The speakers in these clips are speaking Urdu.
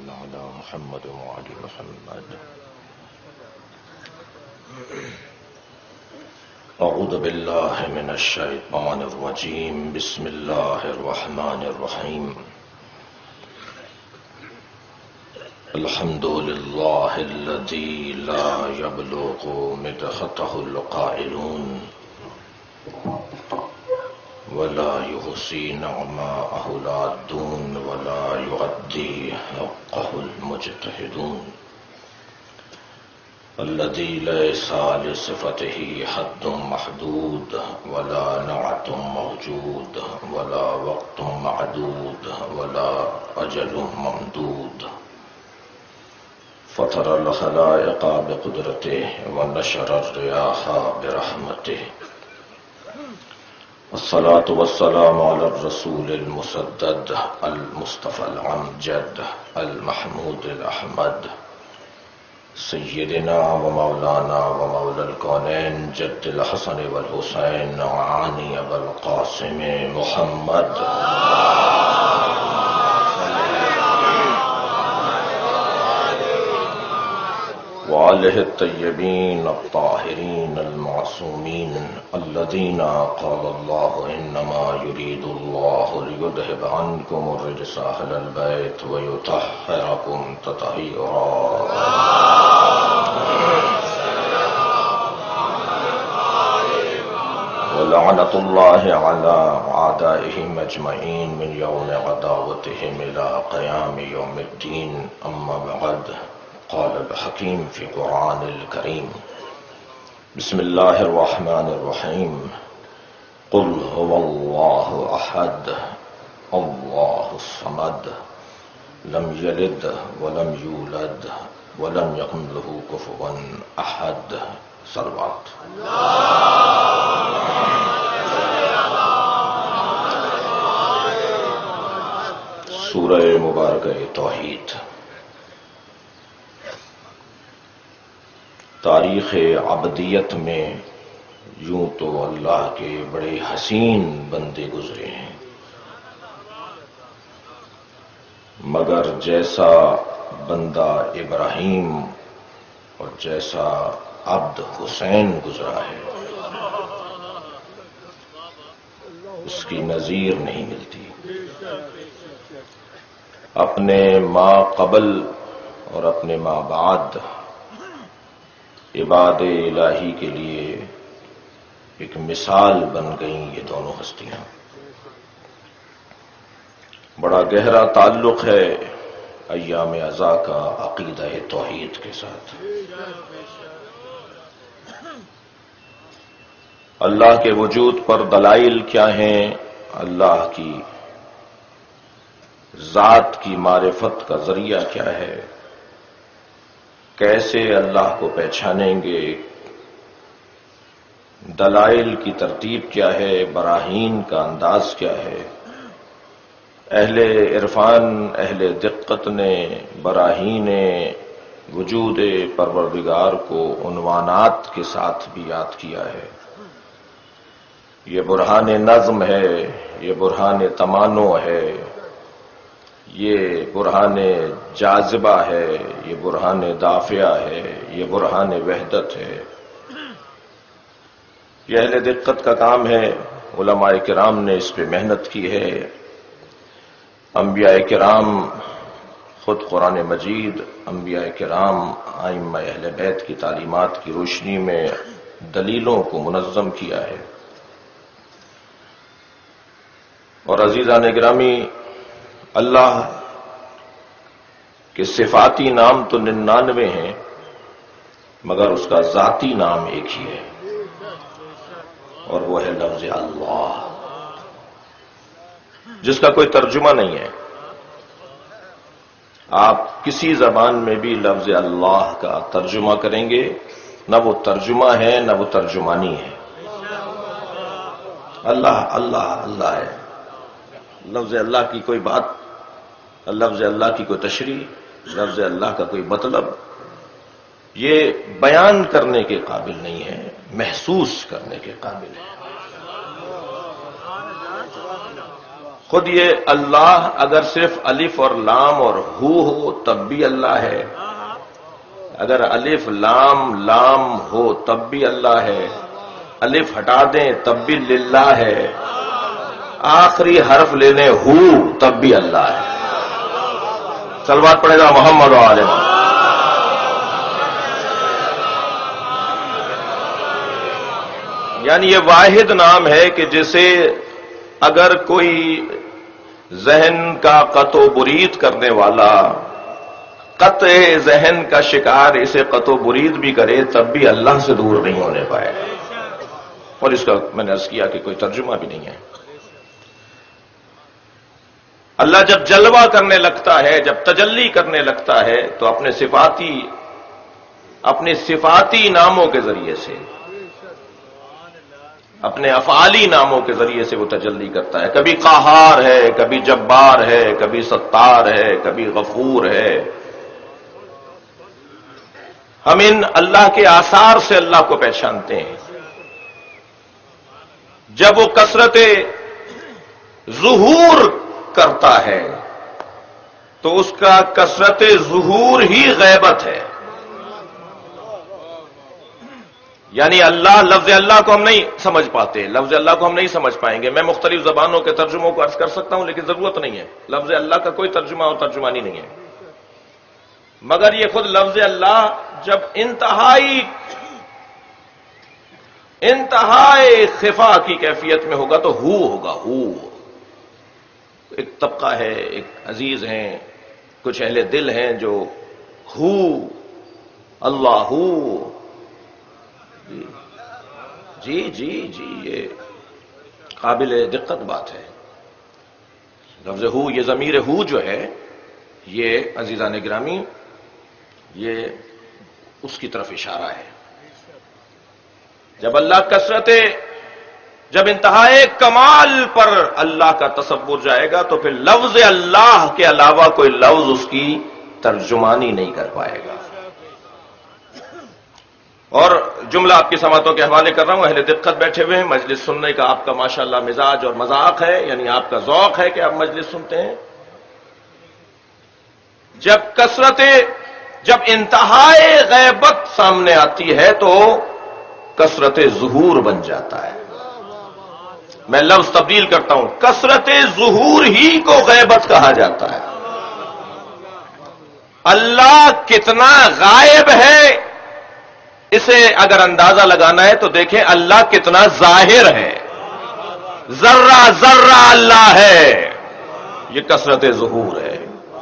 على محمد وعلى محمد. أعوذ بالله من الشيطان الرجيم. بسم الله الرحمن الرحيم. الحمد لله الذي لا يبلغ مدحته القائلون ولا يحصي نعماءه العادون ولا يؤدي حقه المجتهدون. الذي ليس لصفته حد محدود ولا نعت موجود ولا وقت معدود ولا أجل ممدود. فطر الخلائق بقدرته ونشر الرياح برحمته. الصلاة والسلام على الرسول المسدد المصطفى الأمجد المحمود الأحمد سيدنا ومولانا ومولى الكونين جد الحسن والحسين وعاني أبا القاسم محمد وآله الطيبين الطاهرين المعصومين الذين قال الله إنما يريد الله ليذهب عنكم الرجس أهل البيت ويطهركم تطهيرا. ولعنة الله على أعدائهم أجمعين من يوم عداوتهم إلى قيام يوم الدين. أما بعد، قال الحكيم في القرآن الكريم: بسم الله الرحمن الرحيم. قل هو الله أحد الله الصمد لم يلد ولم يولد ولم يكن له كفوا أحد. صلوات. سورہ مبارکہ توحید. تاریخ عبدیت میں یوں تو اللہ کے بڑے حسین بندے گزرے ہیں، مگر جیسا بندہ ابراہیم اور جیسا عبد حسین گزرا ہے اس کی نظیر نہیں ملتی. اپنے ما قبل اور اپنے ما بعد عباد الہی کے لیے ایک مثال بن گئیں یہ دونوں ہستیاں. بڑا گہرا تعلق ہے ایام عزا کا عقیدہ توحید کے ساتھ. اللہ کے وجود پر دلائل کیا ہیں، اللہ کی ذات کی معرفت کا ذریعہ کیا ہے، کیسے اللہ کو پہچانیں گے، دلائل کی ترتیب کیا ہے، براہین کا انداز کیا ہے. اہل عرفان اہل دقت نے براہین وجود پروردگار کو عنوانات کے ساتھ بھی یاد کیا ہے. یہ برہان نظم ہے، یہ برہان تمانو ہے، یہ برہان جاذبہ ہے، یہ برہان دافعہ ہے، یہ برہان وحدت ہے. یہ اہل دقت کا کام ہے. علماء کرام نے اس پہ محنت کی ہے. انبیاء کرام خود قرآن مجید، انبیاء کرام ائمہ اہل بیت کی تعلیمات کی روشنی میں دلیلوں کو منظم کیا ہے. اور عزیزان گرامی، اللہ کے صفاتی نام تو 99 ہیں، مگر اس کا ذاتی نام ایک ہی ہے، اور وہ ہے لفظ اللہ، جس کا کوئی ترجمہ نہیں ہے. آپ کسی زبان میں بھی لفظ اللہ کا ترجمہ کریں گے، نہ وہ ترجمہ ہے نہ وہ ترجمانی ہے. اللہ اللہ اللہ ہے. لفظ اللہ کی کوئی بات، لفظ اللہ کی کوئی تشریح، لفظ اللہ کا کوئی مطلب یہ بیان کرنے کے قابل نہیں ہے، محسوس کرنے کے قابل ہے. خود یہ اللہ اگر صرف الف اور لام اور ہو تب بھی اللہ ہے، اگر الف لام ہو تب بھی اللہ ہے، الف ہٹا دیں تب بھی للہ ہے، آخری حرف لینے ہو تب بھی اللہ ہے۔ صلوات پڑھے گا محمد و آل محمد۔ یعنی یہ واحد نام ہے کہ جسے اگر کوئی ذہن کا قطع و برید کرنے والا قطع ذہن کا شکار اسے قطع و برید بھی کرے تب بھی اللہ سے دور نہیں ہونے پائے، اور اس کا میں نے عرض کیا کہ کوئی ترجمہ بھی نہیں ہے۔ اللہ جب جلوہ کرنے لگتا ہے، جب تجلی کرنے لگتا ہے تو اپنے صفاتی ناموں کے ذریعے سے، اپنے افعالی ناموں کے ذریعے سے وہ تجلی کرتا ہے۔ کبھی قہار ہے، کبھی جبار ہے، کبھی ستار ہے، کبھی غفور ہے۔ ہم ان اللہ کے آثار سے اللہ کو پہچانتے ہیں۔ جب وہ کثرت ظہور کرتا ہے تو اس کا کثرت ظہور ہی غیبت ہے۔ یعنی اللہ، لفظ اللہ کو ہم نہیں سمجھ پاتے، لفظ اللہ کو ہم نہیں سمجھ پائیں گے۔ میں مختلف زبانوں کے ترجموں کو عرض کر سکتا ہوں، لیکن ضرورت نہیں ہے۔ لفظ اللہ کا کوئی ترجمہ اور ترجمانی نہیں ہے، مگر یہ خود لفظ اللہ جب انتہائی خفا کی کیفیت میں ہوگا تو ہوگا۔ ایک طبقہ ہے، ایک عزیز ہیں، کچھ اہل دل ہیں جو اللہ جی یہ قابل دقت بات ہے۔ لفظ یہ ضمیر جو ہے، یہ عزیزان گرامی یہ اس کی طرف اشارہ ہے۔ جب اللہ جب انتہائی کمال پر اللہ کا تصور جائے گا تو پھر لفظ اللہ کے علاوہ کوئی لفظ اس کی ترجمانی نہیں کر پائے گا۔ اور جملہ آپ کی سماعتوں کے حوالے کر رہا ہوں، اہل دقت بیٹھے ہوئے ہیں، مجلس سننے کا آپ کا ماشاءاللہ مزاج اور مذاق ہے، یعنی آپ کا ذوق ہے کہ آپ مجلس سنتے ہیں۔ جب انتہائی غیبت سامنے آتی ہے تو کثرت ظہور بن جاتا ہے۔ میں لفظ تبدیل کرتا ہوں، کثرت ظہور ہی کو غیبت کہا جاتا ہے۔ اللہ کتنا غائب ہے اسے اگر اندازہ لگانا ہے تو دیکھیں اللہ کتنا ظاہر ہے۔ ذرہ ذرہ اللہ ہے، یہ کثرت ظہور ہے۔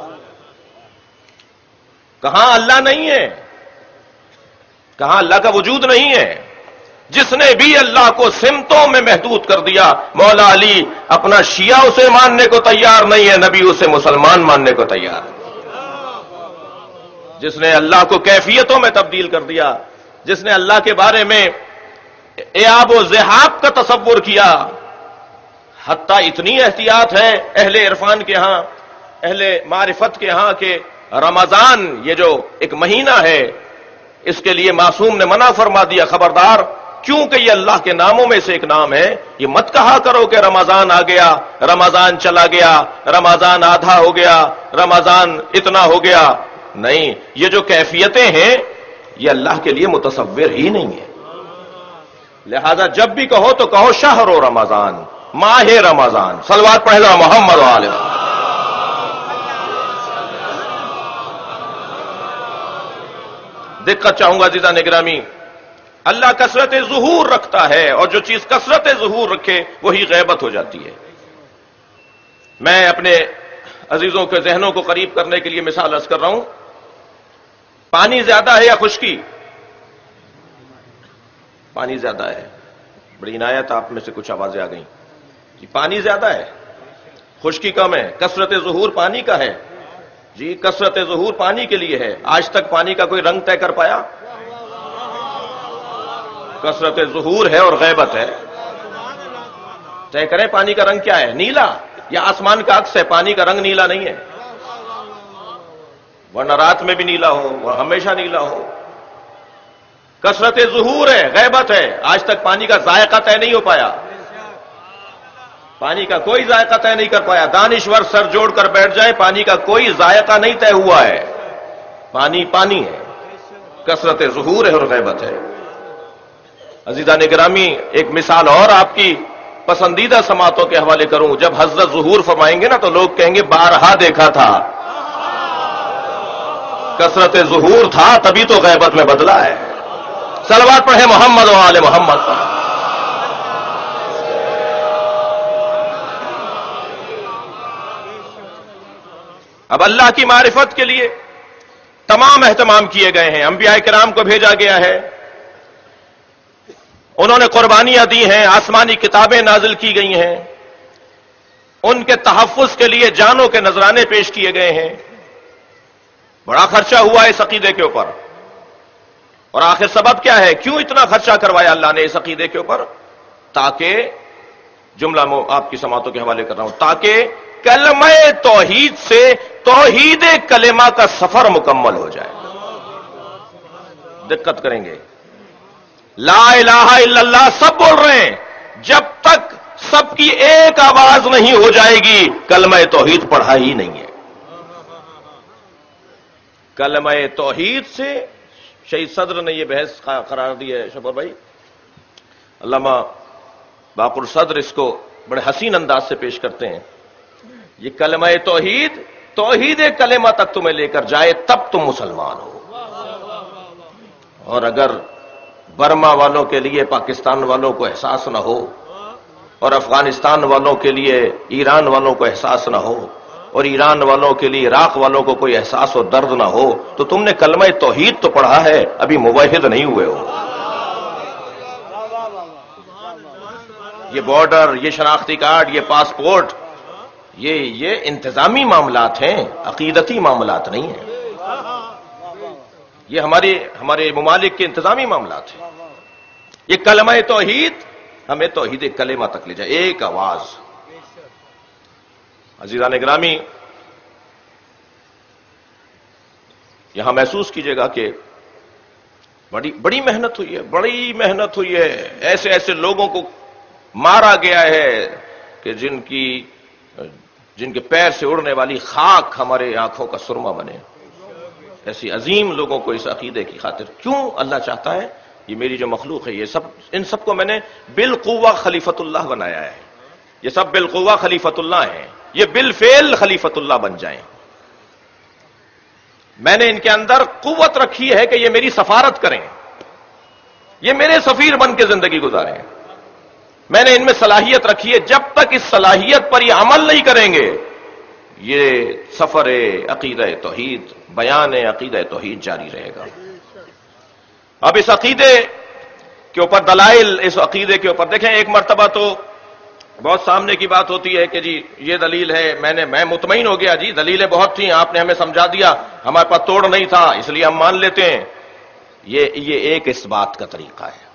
کہاں اللہ نہیں ہے؟ کہاں اللہ کا وجود نہیں ہے؟ جس نے بھی اللہ کو سمتوں میں محدود کر دیا، مولا علی اپنا شیعہ اسے ماننے کو تیار نہیں ہے، نبی اسے مسلمان ماننے کو تیار ہے۔ جس نے اللہ کو کیفیتوں میں تبدیل کر دیا، جس نے اللہ کے بارے میں ایاب و ذہاب کا تصور کیا، حتیٰ اتنی احتیاط ہے اہل عرفان کے ہاں، اہل معرفت کے ہاں کہ رمضان یہ جو ایک مہینہ ہے، اس کے لیے معصوم نے منع فرما دیا، خبردار، کیونکہ یہ اللہ کے ناموں میں سے ایک نام ہے، یہ مت کہا کرو کہ رمضان آ گیا، رمضان چلا گیا، رمضان آدھا ہو گیا، رمضان اتنا ہو گیا۔ نہیں، یہ جو کیفیتیں ہیں یہ اللہ کے لیے متصور ہی نہیں ہے۔ لہذا جب بھی کہو تو کہو شہر و رمضان، ماہ رمضان۔ صلوات پڑھے گا محمد و آل محمد۔ دقت چاہوں گا عزیزان گرامی، اللہ کثرت ظہور رکھتا ہے، اور جو چیز کثرت ظہور رکھے وہی غیبت ہو جاتی ہے۔ میں اپنے عزیزوں کے ذہنوں کو قریب کرنے کے لیے مثال عرض کر رہا ہوں۔ پانی زیادہ ہے یا خشکی؟ پانی زیادہ ہے۔ بڑی عنایت آپ میں سے کچھ آوازیں آ گئیں کہ پانی زیادہ ہے، خشکی کم ہے۔ کثرت ظہور پانی کا ہے جی، کثرت ظہور پانی کے لیے ہے۔ آج تک پانی کا کوئی رنگ طے کر پایا؟ کثرت ظہور ہے اور غیبت ہے۔ طے کریں پانی کا رنگ کیا ہے؟ نیلا یا آسمان کا عکس ہے؟ پانی کا رنگ نیلا نہیں ہے، ورنہ رات میں بھی نیلا ہو اور ہمیشہ نیلا ہو۔ کثرت ظہور ہے، غیبت ہے۔ آج تک پانی کا ذائقہ طے نہیں ہو پایا۔ پانی کا کوئی ذائقہ طے نہیں کر پایا. دانشور سر جوڑ کر بیٹھ جائیں, پانی کا کوئی ذائقہ نہیں طے ہوا ہے. پانی پانی ہے, کثرت ظہور ہے اور غیبت ہے. عزیزان گرامی, ایک مثال اور آپ کی پسندیدہ سماعتوں کے حوالے کروں. جب حضرت ظہور فرمائیں گے نا تو لوگ کہیں گے بارہا دیکھا تھا. کثرت ظہور تھا تبھی تو غیبت میں بدلا ہے. صلوات پڑھیں محمد و آل محمد پر. اب اللہ کی معرفت کے لیے تمام اہتمام کیے گئے ہیں. انبیاء کرام کو بھیجا گیا ہے, انہوں نے قربانیاں دی ہیں, آسمانی کتابیں نازل کی گئی ہیں, ان کے تحفظ کے لیے جانوں کے نذرانے پیش کیے گئے ہیں. بڑا خرچہ ہوا ہے اس عقیدے کے اوپر. اور آخر سبب کیا ہے, کیوں اتنا خرچہ کروایا اللہ نے اس عقیدے کے اوپر؟ تاکہ جملہ آپ کی سماعتوں کے حوالے کر رہا ہوں, تاکہ کلمہ توحید سے توحید کلمہ کا سفر مکمل ہو جائے. دقت کریں گے, لا الہ الا اللہ سب بول رہے ہیں, جب تک سب کی ایک آواز نہیں ہو جائے گی کلمہ توحید پڑھا ہی نہیں ہے. کلمہ توحید سے شہید صدر نے یہ بحث قرار دی ہے. شبر بھائی, علامہ باقر صدر اس کو بڑے حسین انداز سے پیش کرتے ہیں. یہ کلمہ توحید, توحید کلمہ تک تمہیں لے کر جائے تب تم مسلمان ہو. اور اگر برما والوں کے لیے پاکستان والوں کو احساس نہ ہو, اور افغانستان والوں کے لیے ایران والوں کو احساس نہ ہو, اور ایران والوں کے لیے عراق والوں کو کوئی احساس و درد نہ ہو, تو تم نے کلمہ توحید تو پڑھا ہے, ابھی موحد نہیں ہوئے ہو. یہ بارڈر, یہ شناختی کارڈ, یہ پاسپورٹ, یہ انتظامی معاملات ہیں, عقیدتی معاملات نہیں ہیں. یہ ہمارے ممالک کے انتظامی معاملات ہیں. یہ کلمہ توحید ہمیں توحید کلمہ تک لے جائے, ایک آواز. عزیزان گرامی, یہاں محسوس کیجئے گا کہ بڑی محنت ہوئی ہے, بڑی محنت ہوئی ہے. ایسے ایسے لوگوں کو مارا گیا ہے کہ جن کے پیر سے اڑنے والی خاک ہمارے آنکھوں کا سرما بنے. ایسی عظیم لوگوں کو اس عقیدے کی خاطر کیوں اللہ چاہتا ہے؟ یہ میری جو مخلوق ہے, ان سب کو میں نے بالقوہ خلیفۃ اللہ بنایا ہے. یہ سب بالقوہ خلیفۃ اللہ ہیں, یہ بالفعل خلیفۃ اللہ بن جائیں. میں نے ان کے اندر قوت رکھی ہے کہ یہ میری سفارت کریں, یہ میرے سفیر بن کے زندگی گزاریں. میں نے ان میں صلاحیت رکھی ہے, جب تک اس صلاحیت پر یہ عمل نہیں کریں گے یہ سفر عقیدہ توحید, بیان عقیدہ توحید جاری رہے گا. اب اس عقیدے کے اوپر دلائل, اس عقیدے کے اوپر دیکھیں, ایک مرتبہ تو بہت سامنے کی بات ہوتی ہے کہ جی یہ دلیل ہے, میں مطمئن ہو گیا, جی دلیلیں بہت تھیں, آپ نے ہمیں سمجھا دیا, ہمارے پاس توڑ نہیں تھا اس لیے ہم مان لیتے ہیں. یہ ایک اس بات کا طریقہ ہے.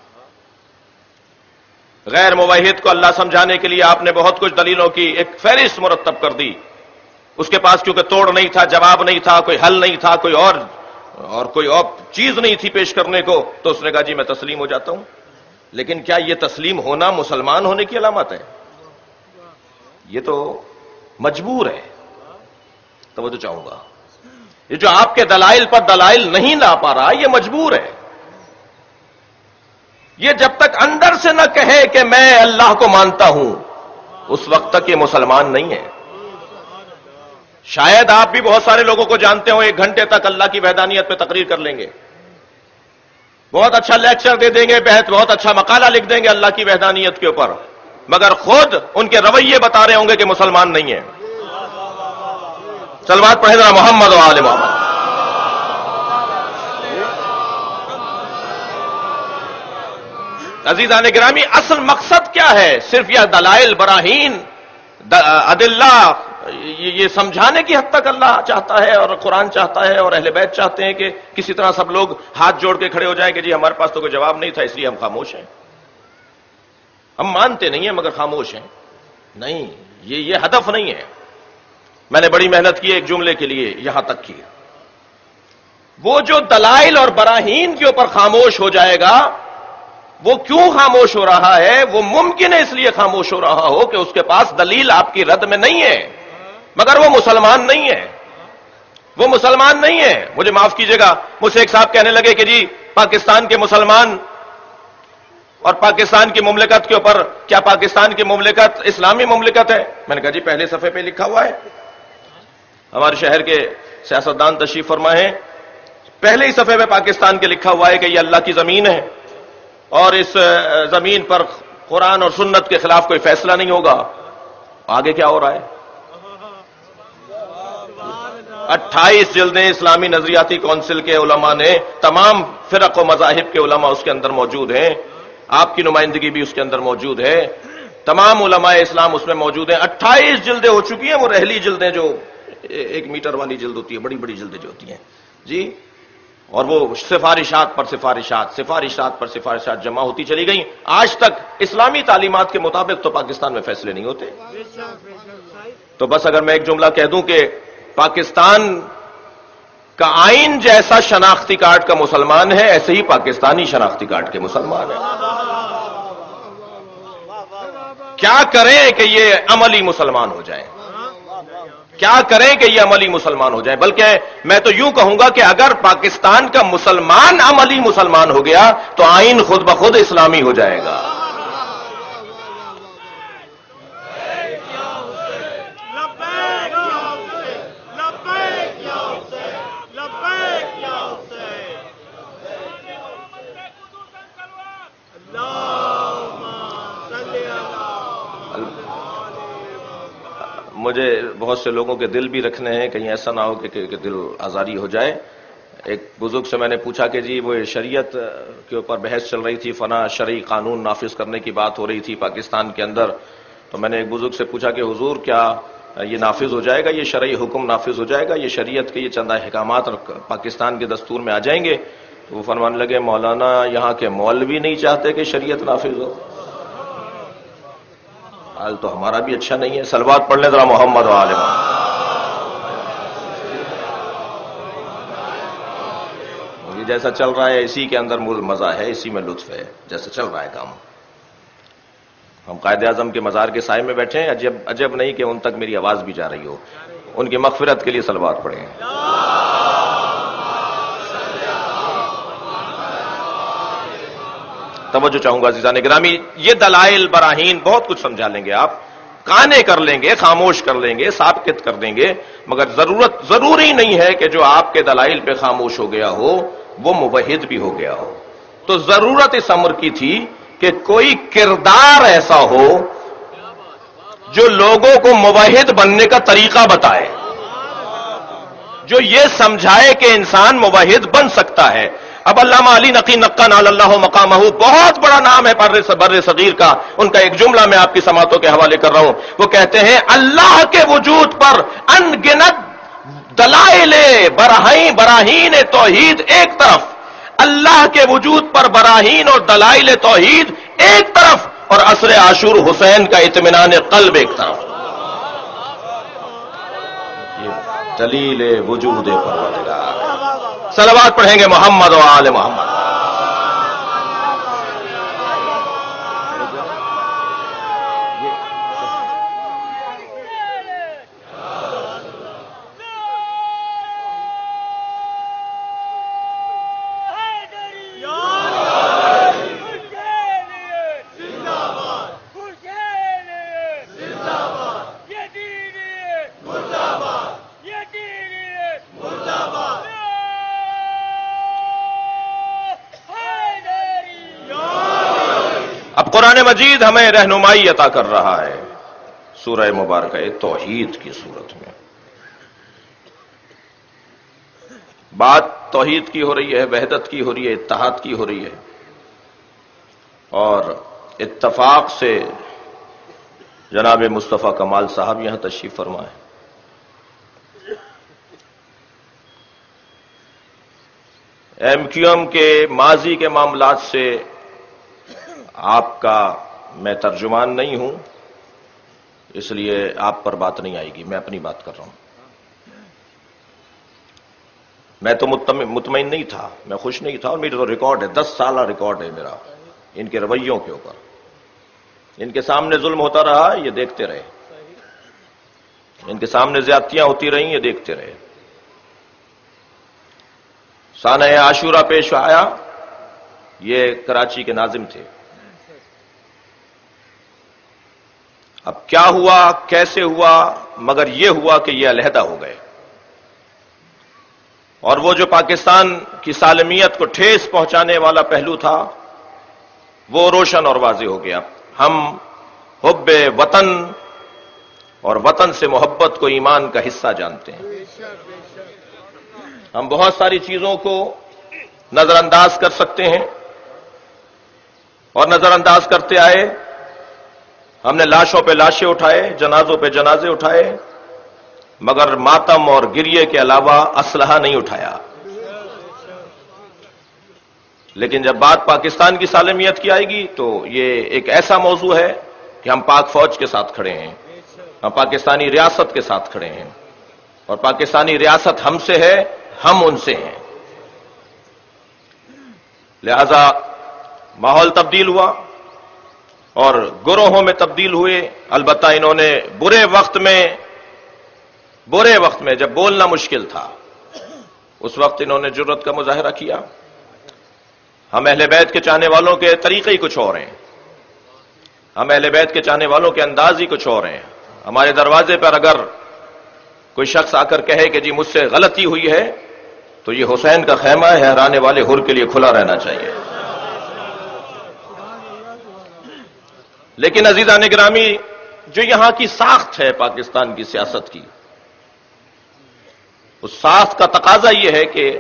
غیر موحد کو اللہ سمجھانے کے لیے آپ نے بہت کچھ دلیلوں کی ایک فہرست مرتب کر دی. اس کے پاس کیونکہ توڑ نہیں تھا, جواب نہیں تھا, کوئی حل نہیں تھا, کوئی اور چیز نہیں تھی پیش کرنے کو, تو اس نے کہا جی میں تسلیم ہو جاتا ہوں. لیکن کیا یہ تسلیم ہونا مسلمان ہونے کی علامت ہے؟ یہ تو مجبور ہے. توجہ چاہوں گا, یہ جو آپ کے دلائل پر دلائل نہیں لا پا رہا, یہ مجبور ہے. یہ جب تک اندر سے نہ کہے کہ میں اللہ کو مانتا ہوں, اس وقت تک یہ مسلمان نہیں ہے. شاید آپ بھی بہت سارے لوگوں کو جانتے ہو 1 گھنٹے تک اللہ کی وحدانیت پہ تقریر کر لیں گے, بہت اچھا لیکچر دے دیں گے, بہت اچھا مقالہ لکھ دیں گے اللہ کی وحدانیت کے اوپر, مگر خود ان کے رویے بتا رہے ہوں گے کہ مسلمان نہیں ہیں. صلوات پڑھیں ذرا محمد و آل محمد. عزیزان گرامی, اصل مقصد کیا ہے؟ صرف یہ دلائل, براہین, ادلہ, یہ سمجھانے کی حد تک اللہ چاہتا ہے اور قرآن چاہتا ہے اور اہل بیت چاہتے ہیں کہ کسی طرح سب لوگ ہاتھ جوڑ کے کھڑے ہو جائیں کہ جی ہمارے پاس تو کوئی جواب نہیں تھا اس لیے ہم خاموش ہیں, ہم مانتے نہیں ہیں مگر خاموش ہیں. نہیں, یہ ہدف نہیں ہے. میں نے بڑی محنت کی ایک جملے کے لیے, یہاں تک کی, وہ جو دلائل اور براہین کے اوپر خاموش ہو جائے گا وہ کیوں خاموش ہو رہا ہے؟ وہ ممکن ہے اس لیے خاموش ہو رہا ہو کہ اس کے پاس دلیل آپ کی رد میں نہیں ہے، مگر وہ مسلمان نہیں ہے، وہ مسلمان نہیں ہے۔ مجھے معاف کیجئے گا، مجھ سے ایک صاحب کہنے لگے کہ جی پاکستان کے مسلمان اور پاکستان کی مملکت کے اوپر، کیا پاکستان کی مملکت اسلامی مملکت ہے؟ میں نے کہا جی پہلے صفحے پہ لکھا ہوا ہے، ہمارے شہر کے سیاستدان تشریف فرما ہے، پہلے ہی صفحے پہ پاکستان کے لکھا ہوا ہے کہ یہ اللہ کی زمین ہے اور اس زمین پر قرآن اور سنت کے خلاف کوئی فیصلہ نہیں ہوگا۔ آگے کیا ہو رہا ہے؟ 28 جلدیں اسلامی نظریاتی کونسل کے علماء نے، تمام فرق و مذاہب کے علماء اس کے اندر موجود ہیں، آپ کی نمائندگی بھی اس کے اندر موجود ہے، تمام علماء اسلام اس میں موجود ہیں۔ 28 جلدیں ہو چکی ہیں، وہ رحلی جلدیں جو 1 میٹر والی جلد ہوتی ہے، بڑی بڑی جلدیں جو ہوتی ہیں جی، اور وہ سفارشات پر سفارشات جمع ہوتی چلی گئیں۔ آج تک اسلامی تعلیمات کے مطابق تو پاکستان میں فیصلے نہیں ہوتے۔ تو بس اگر میں ایک جملہ کہہ دوں کہ پاکستان کا آئین جیسا شناختی کارڈ کا مسلمان ہے، ایسے ہی پاکستانی شناختی کارڈ کے مسلمان ہیں۔ کیا کریں کہ یہ عملی مسلمان ہو جائیں؟ کیا کریں کہ یہ عملی مسلمان ہو جائیں؟ بلکہ میں تو یوں کہوں گا کہ اگر پاکستان کا مسلمان عملی مسلمان ہو گیا تو آئین خود بخود اسلامی ہو جائے گا۔ مجھے بہت سے لوگوں کے دل بھی رکھنے ہیں، کہیں ایسا نہ ہو کہ دل آزاری ہو جائے۔ ایک بزرگ سے میں نے پوچھا کہ جی وہ شریعت کے اوپر بحث چل رہی تھی، فنا شرعی قانون نافذ کرنے کی بات ہو رہی تھی پاکستان کے اندر، تو میں نے ایک بزرگ سے پوچھا کہ حضور کیا یہ نافذ ہو جائے گا، یہ شرعی حکم نافذ ہو جائے گا، یہ شریعت کے یہ چند احکامات پاکستان کے دستور میں آ جائیں گے؟ تو وہ فرمانے لگے مولانا یہاں کے مولوی نہیں چاہتے کہ شریعت نافذ ہو۔ حال تو ہمارا بھی اچھا نہیں ہے۔ صلوات پڑھ لیں ذرا محمد و آل محمد۔ یہ جیسا چل رہا ہے اسی کے اندر مزہ ہے، اسی میں لطف ہے، جیسا چل رہا ہے کام۔ ہم قائد اعظم کے مزار کے سائے میں بیٹھے ہیں، عجب نہیں کہ ان تک میری آواز بھی جا رہی ہو۔ ان کی مغفرت کے لیے صلوات پڑھیں۔ توجہ چاہوں گا عزیزان گرامی، یہ دلائل براہین بہت کچھ سمجھا لیں گے، آپ کانے کر لیں گے، خاموش کر لیں گے، ثابت کر دیں گے، مگر ضروری نہیں ہے کہ جو آپ کے دلائل پہ خاموش ہو گیا ہو وہ موحد بھی ہو گیا ہو۔ تو ضرورت اس امر کی تھی کہ کوئی کردار ایسا ہو جو لوگوں کو موحد بننے کا طریقہ بتائے، جو یہ سمجھائے کہ انسان موحد بن سکتا ہے۔ اب علامہ علی نقی نقہ نال اللہ مقامہ بہت بڑا نام ہے بر صغیر کا، ان کا ایک جملہ میں آپ کی سماعتوں کے حوالے کر رہا ہوں۔ وہ کہتے ہیں اللہ کے وجود پر ان گنت دلائل براہین توحید ایک طرف، اللہ کے وجود پر براہین اور دلائل توحید ایک طرف، اور عصر عاشور حسین کا اطمینان قلب ایک طرف۔ یہ دلیل وجود پروردگار ہے۔ صلوات پڑھیں گے محمد و آل محمد۔ اب قرآن مجید ہمیں رہنمائی عطا کر رہا ہے سورہ مبارکہ توحید کی صورت میں۔ بات توحید کی ہو رہی ہے، وحدت کی ہو رہی ہے، اتحاد کی ہو رہی ہے، اور اتفاق سے جناب مصطفیٰ کمال صاحب یہاں تشریف فرما ہے۔ ایم کیو ایم کے ماضی کے معاملات سے آپ کا میں ترجمان نہیں ہوں، اس لیے آپ پر بات نہیں آئے گی، میں اپنی بات کر رہا ہوں۔ میں تو مطمئن نہیں تھا، میں خوش نہیں تھا، اور میرا تو ریکارڈ ہے، 10 سالہ ریکارڈ ہے میرا ان کے رویوں کے اوپر. ان کے سامنے ظلم ہوتا رہا، یہ دیکھتے رہے. ان کے سامنے زیادتیاں ہوتی رہیں، یہ دیکھتے رہے. سانحہ عاشورہ پیش آیا، یہ کراچی کے ناظم تھے. اب کیا ہوا، کیسے ہوا، مگر یہ ہوا کہ یہ علیحدہ ہو گئے. اور وہ جو پاکستان کی سالمیت کو ٹھیس پہنچانے والا پہلو تھا وہ روشن اور واضح ہو گیا. ہم حب وطن اور وطن سے محبت کو ایمان کا حصہ جانتے ہیں. ہم بہت ساری چیزوں کو نظر انداز کر سکتے ہیں اور نظر انداز کرتے آئے. ہم نے لاشوں پہ لاشیں اٹھائے، جنازوں پہ جنازے اٹھائے، مگر ماتم اور گریے کے علاوہ اسلحہ نہیں اٹھایا. لیکن جب بات پاکستان کی سالمیت کی آئے گی تو یہ ایک ایسا موضوع ہے کہ ہم پاک فوج کے ساتھ کھڑے ہیں، ہم پاکستانی ریاست کے ساتھ کھڑے ہیں، اور پاکستانی ریاست ہم سے ہے، ہم ان سے ہیں. لہذا ماحول تبدیل ہوا اور گروہوں میں تبدیل ہوئے. البتہ انہوں نے برے وقت میں جب بولنا مشکل تھا اس وقت انہوں نے جرأت کا مظاہرہ کیا. ہم اہل بیت کے چاہنے والوں کے طریقے ہی کچھ اور ہیں، ہم اہل بیت کے چاہنے والوں کے انداز ہی کچھ اور ہیں. ہمارے دروازے پر اگر کوئی شخص آ کر کہے کہ جی مجھ سے غلطی ہوئی ہے تو یہ حسین کا خیمہ ہے، حرانے والے حر کے لیے کھلا رہنا چاہیے. لیکن عزیزان گرامی، جو یہاں کی ساخت ہے پاکستان کی سیاست کی، اس ساخت کا تقاضا یہ ہے کہ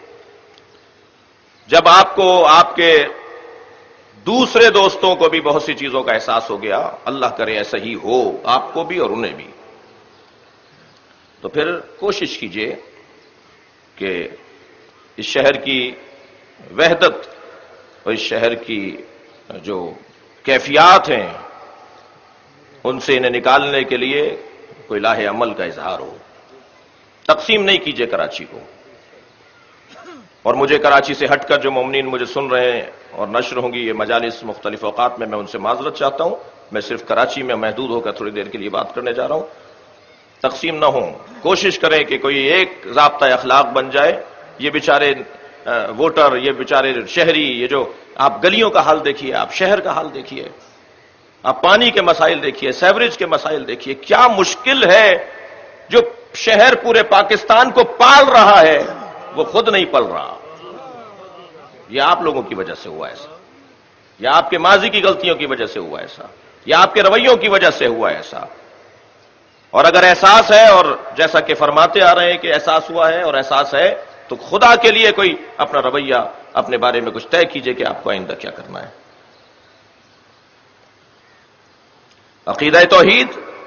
جب آپ کو آپ کے دوسرے دوستوں کو بھی بہت سی چیزوں کا احساس ہو گیا، اللہ کرے ایسا ہی ہو آپ کو بھی اور انہیں بھی، تو پھر کوشش کیجئے کہ اس شہر کی وحدت اور اس شہر کی جو کیفیات ہیں ان سے انہیں نکالنے کے لیے کوئی لاہ عمل کا اظہار ہو. تقسیم نہیں کیجئے کراچی کو. اور مجھے کراچی سے ہٹ کر جو مومنین مجھے سن رہے ہیں اور نشر ہوں گی یہ مجالس مختلف اوقات میں ان سے معذرت چاہتا ہوں. میں صرف کراچی میں محدود ہو کر تھوڑی دیر کے لیے بات کرنے جا رہا ہوں. تقسیم نہ ہوں، کوشش کریں کہ کوئی ایک ضابطہ اخلاق بن جائے. یہ بیچارے ووٹر، یہ بیچارے شہری، یہ جو آپ گلیوں کا حال دیکھیے، آپ شہر کا حال دیکھیے، آپ پانی کے مسائل دیکھیے، سیوریج کے مسائل دیکھیے. کیا مشکل ہے. جو شہر پورے پاکستان کو پال رہا ہے وہ خود نہیں پل رہا. یہ آپ لوگوں کی وجہ سے ہوا ایسا، یا آپ کے ماضی کی غلطیوں کی وجہ سے ہوا ایسا، یا آپ کے رویوں کی وجہ سے ہوا ایسا. اور اگر احساس ہے، اور جیسا کہ فرماتے آ رہے ہیں کہ احساس ہوا ہے اور احساس ہے، تو خدا کے لیے کوئی اپنا رویہ اپنے بارے میں کچھ طے کیجئے کہ آپ کو آئندہ کیا کرنا ہے. عقیدہ توحید،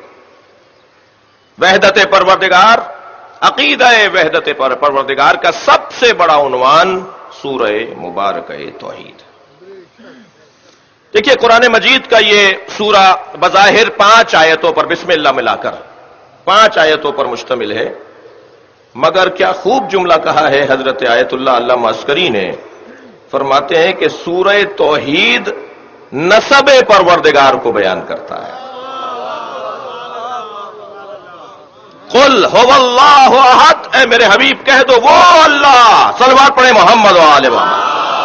وحدت پروردگار، عقیدہ وحدت پروردگار کا سب سے بڑا عنوان سورہ مبارکہ توحید. دیکھیے قرآن مجید کا یہ سورہ بظاہر 5 آیتوں پر بسم اللہ ملا کر 5 آیتوں پر مشتمل ہے، مگر کیا خوب جملہ کہا ہے حضرت آیت اللہ علامہ عسکری نے. فرماتے ہیں کہ سورہ توحید نسب پروردگار کو بیان کرتا ہے. قل هو اللہ احد، اے میرے حبیب کہہ دو وہ اللہ، صلوات پڑھیں محمد و آل محمد.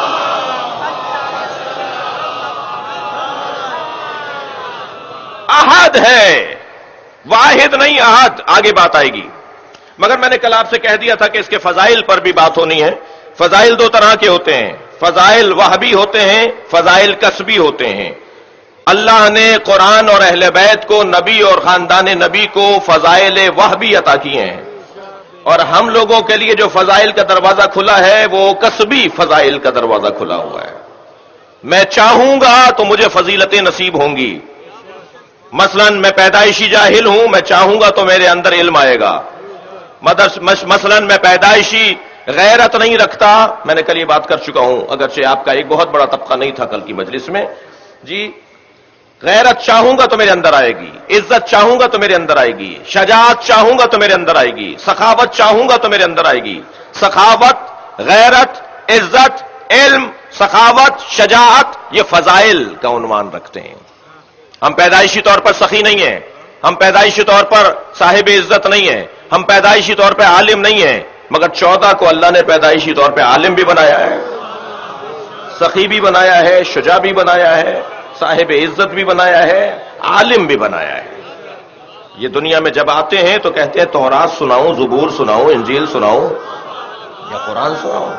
احد ہے، واحد نہیں، احد. آگے بات آئے گی، مگر میں نے کل آپ سے کہہ دیا تھا کہ اس کے فضائل پر بھی بات ہونی ہے. فضائل 2 طرح کے ہوتے ہیں، فضائل وہبی ہوتے ہیں، فضائل کسبی ہوتے ہیں. اللہ نے قرآن اور اہل بیت کو، نبی اور خاندان نبی کو فضائل وہبی عطا کیے ہیں، اور ہم لوگوں کے لیے جو فضائل کا دروازہ کھلا ہے وہ کسبی فضائل کا دروازہ کھلا ہوا ہے. میں چاہوں گا تو مجھے فضیلتیں نصیب ہوں گی. مثلا میں پیدائشی جاہل ہوں، میں چاہوں گا تو میرے اندر علم آئے گا. مثلا میں پیدائشی غیرت نہیں رکھتا، میں نے کل یہ بات کر چکا ہوں، اگرچہ آپ کا ایک بہت بڑا طبقہ نہیں تھا کل کی مجلس میں. جی غیرت چاہوں گا تو میرے اندر آئے گی، عزت چاہوں گا تو میرے اندر آئے گی، شجاعت چاہوں گا تو میرے اندر آئے گی، سخاوت چاہوں گا تو میرے اندر آئے گی. سخاوت، غیرت، عزت، علم، سخاوت، شجاعت یہ فضائل کا عنوان رکھتے ہیں. ہم پیدائشی طور پر سخی نہیں ہیں، ہم پیدائشی طور پر صاحب عزت نہیں ہیں، ہم پیدائشی طور پہ عالم نہیں ہیں، مگر 14 کو اللہ نے پیدائشی طور پہ عالم بھی بنایا ہے، سخی بھی بنایا ہے، شجاع بھی بنایا ہے، صاحب عزت بھی بنایا ہے، عالم بھی بنایا ہے. یہ دنیا میں جب آتے ہیں تو کہتے ہیں تورات سناؤں، زبور سناؤں، انجیل سناؤں یا قرآن سناؤں.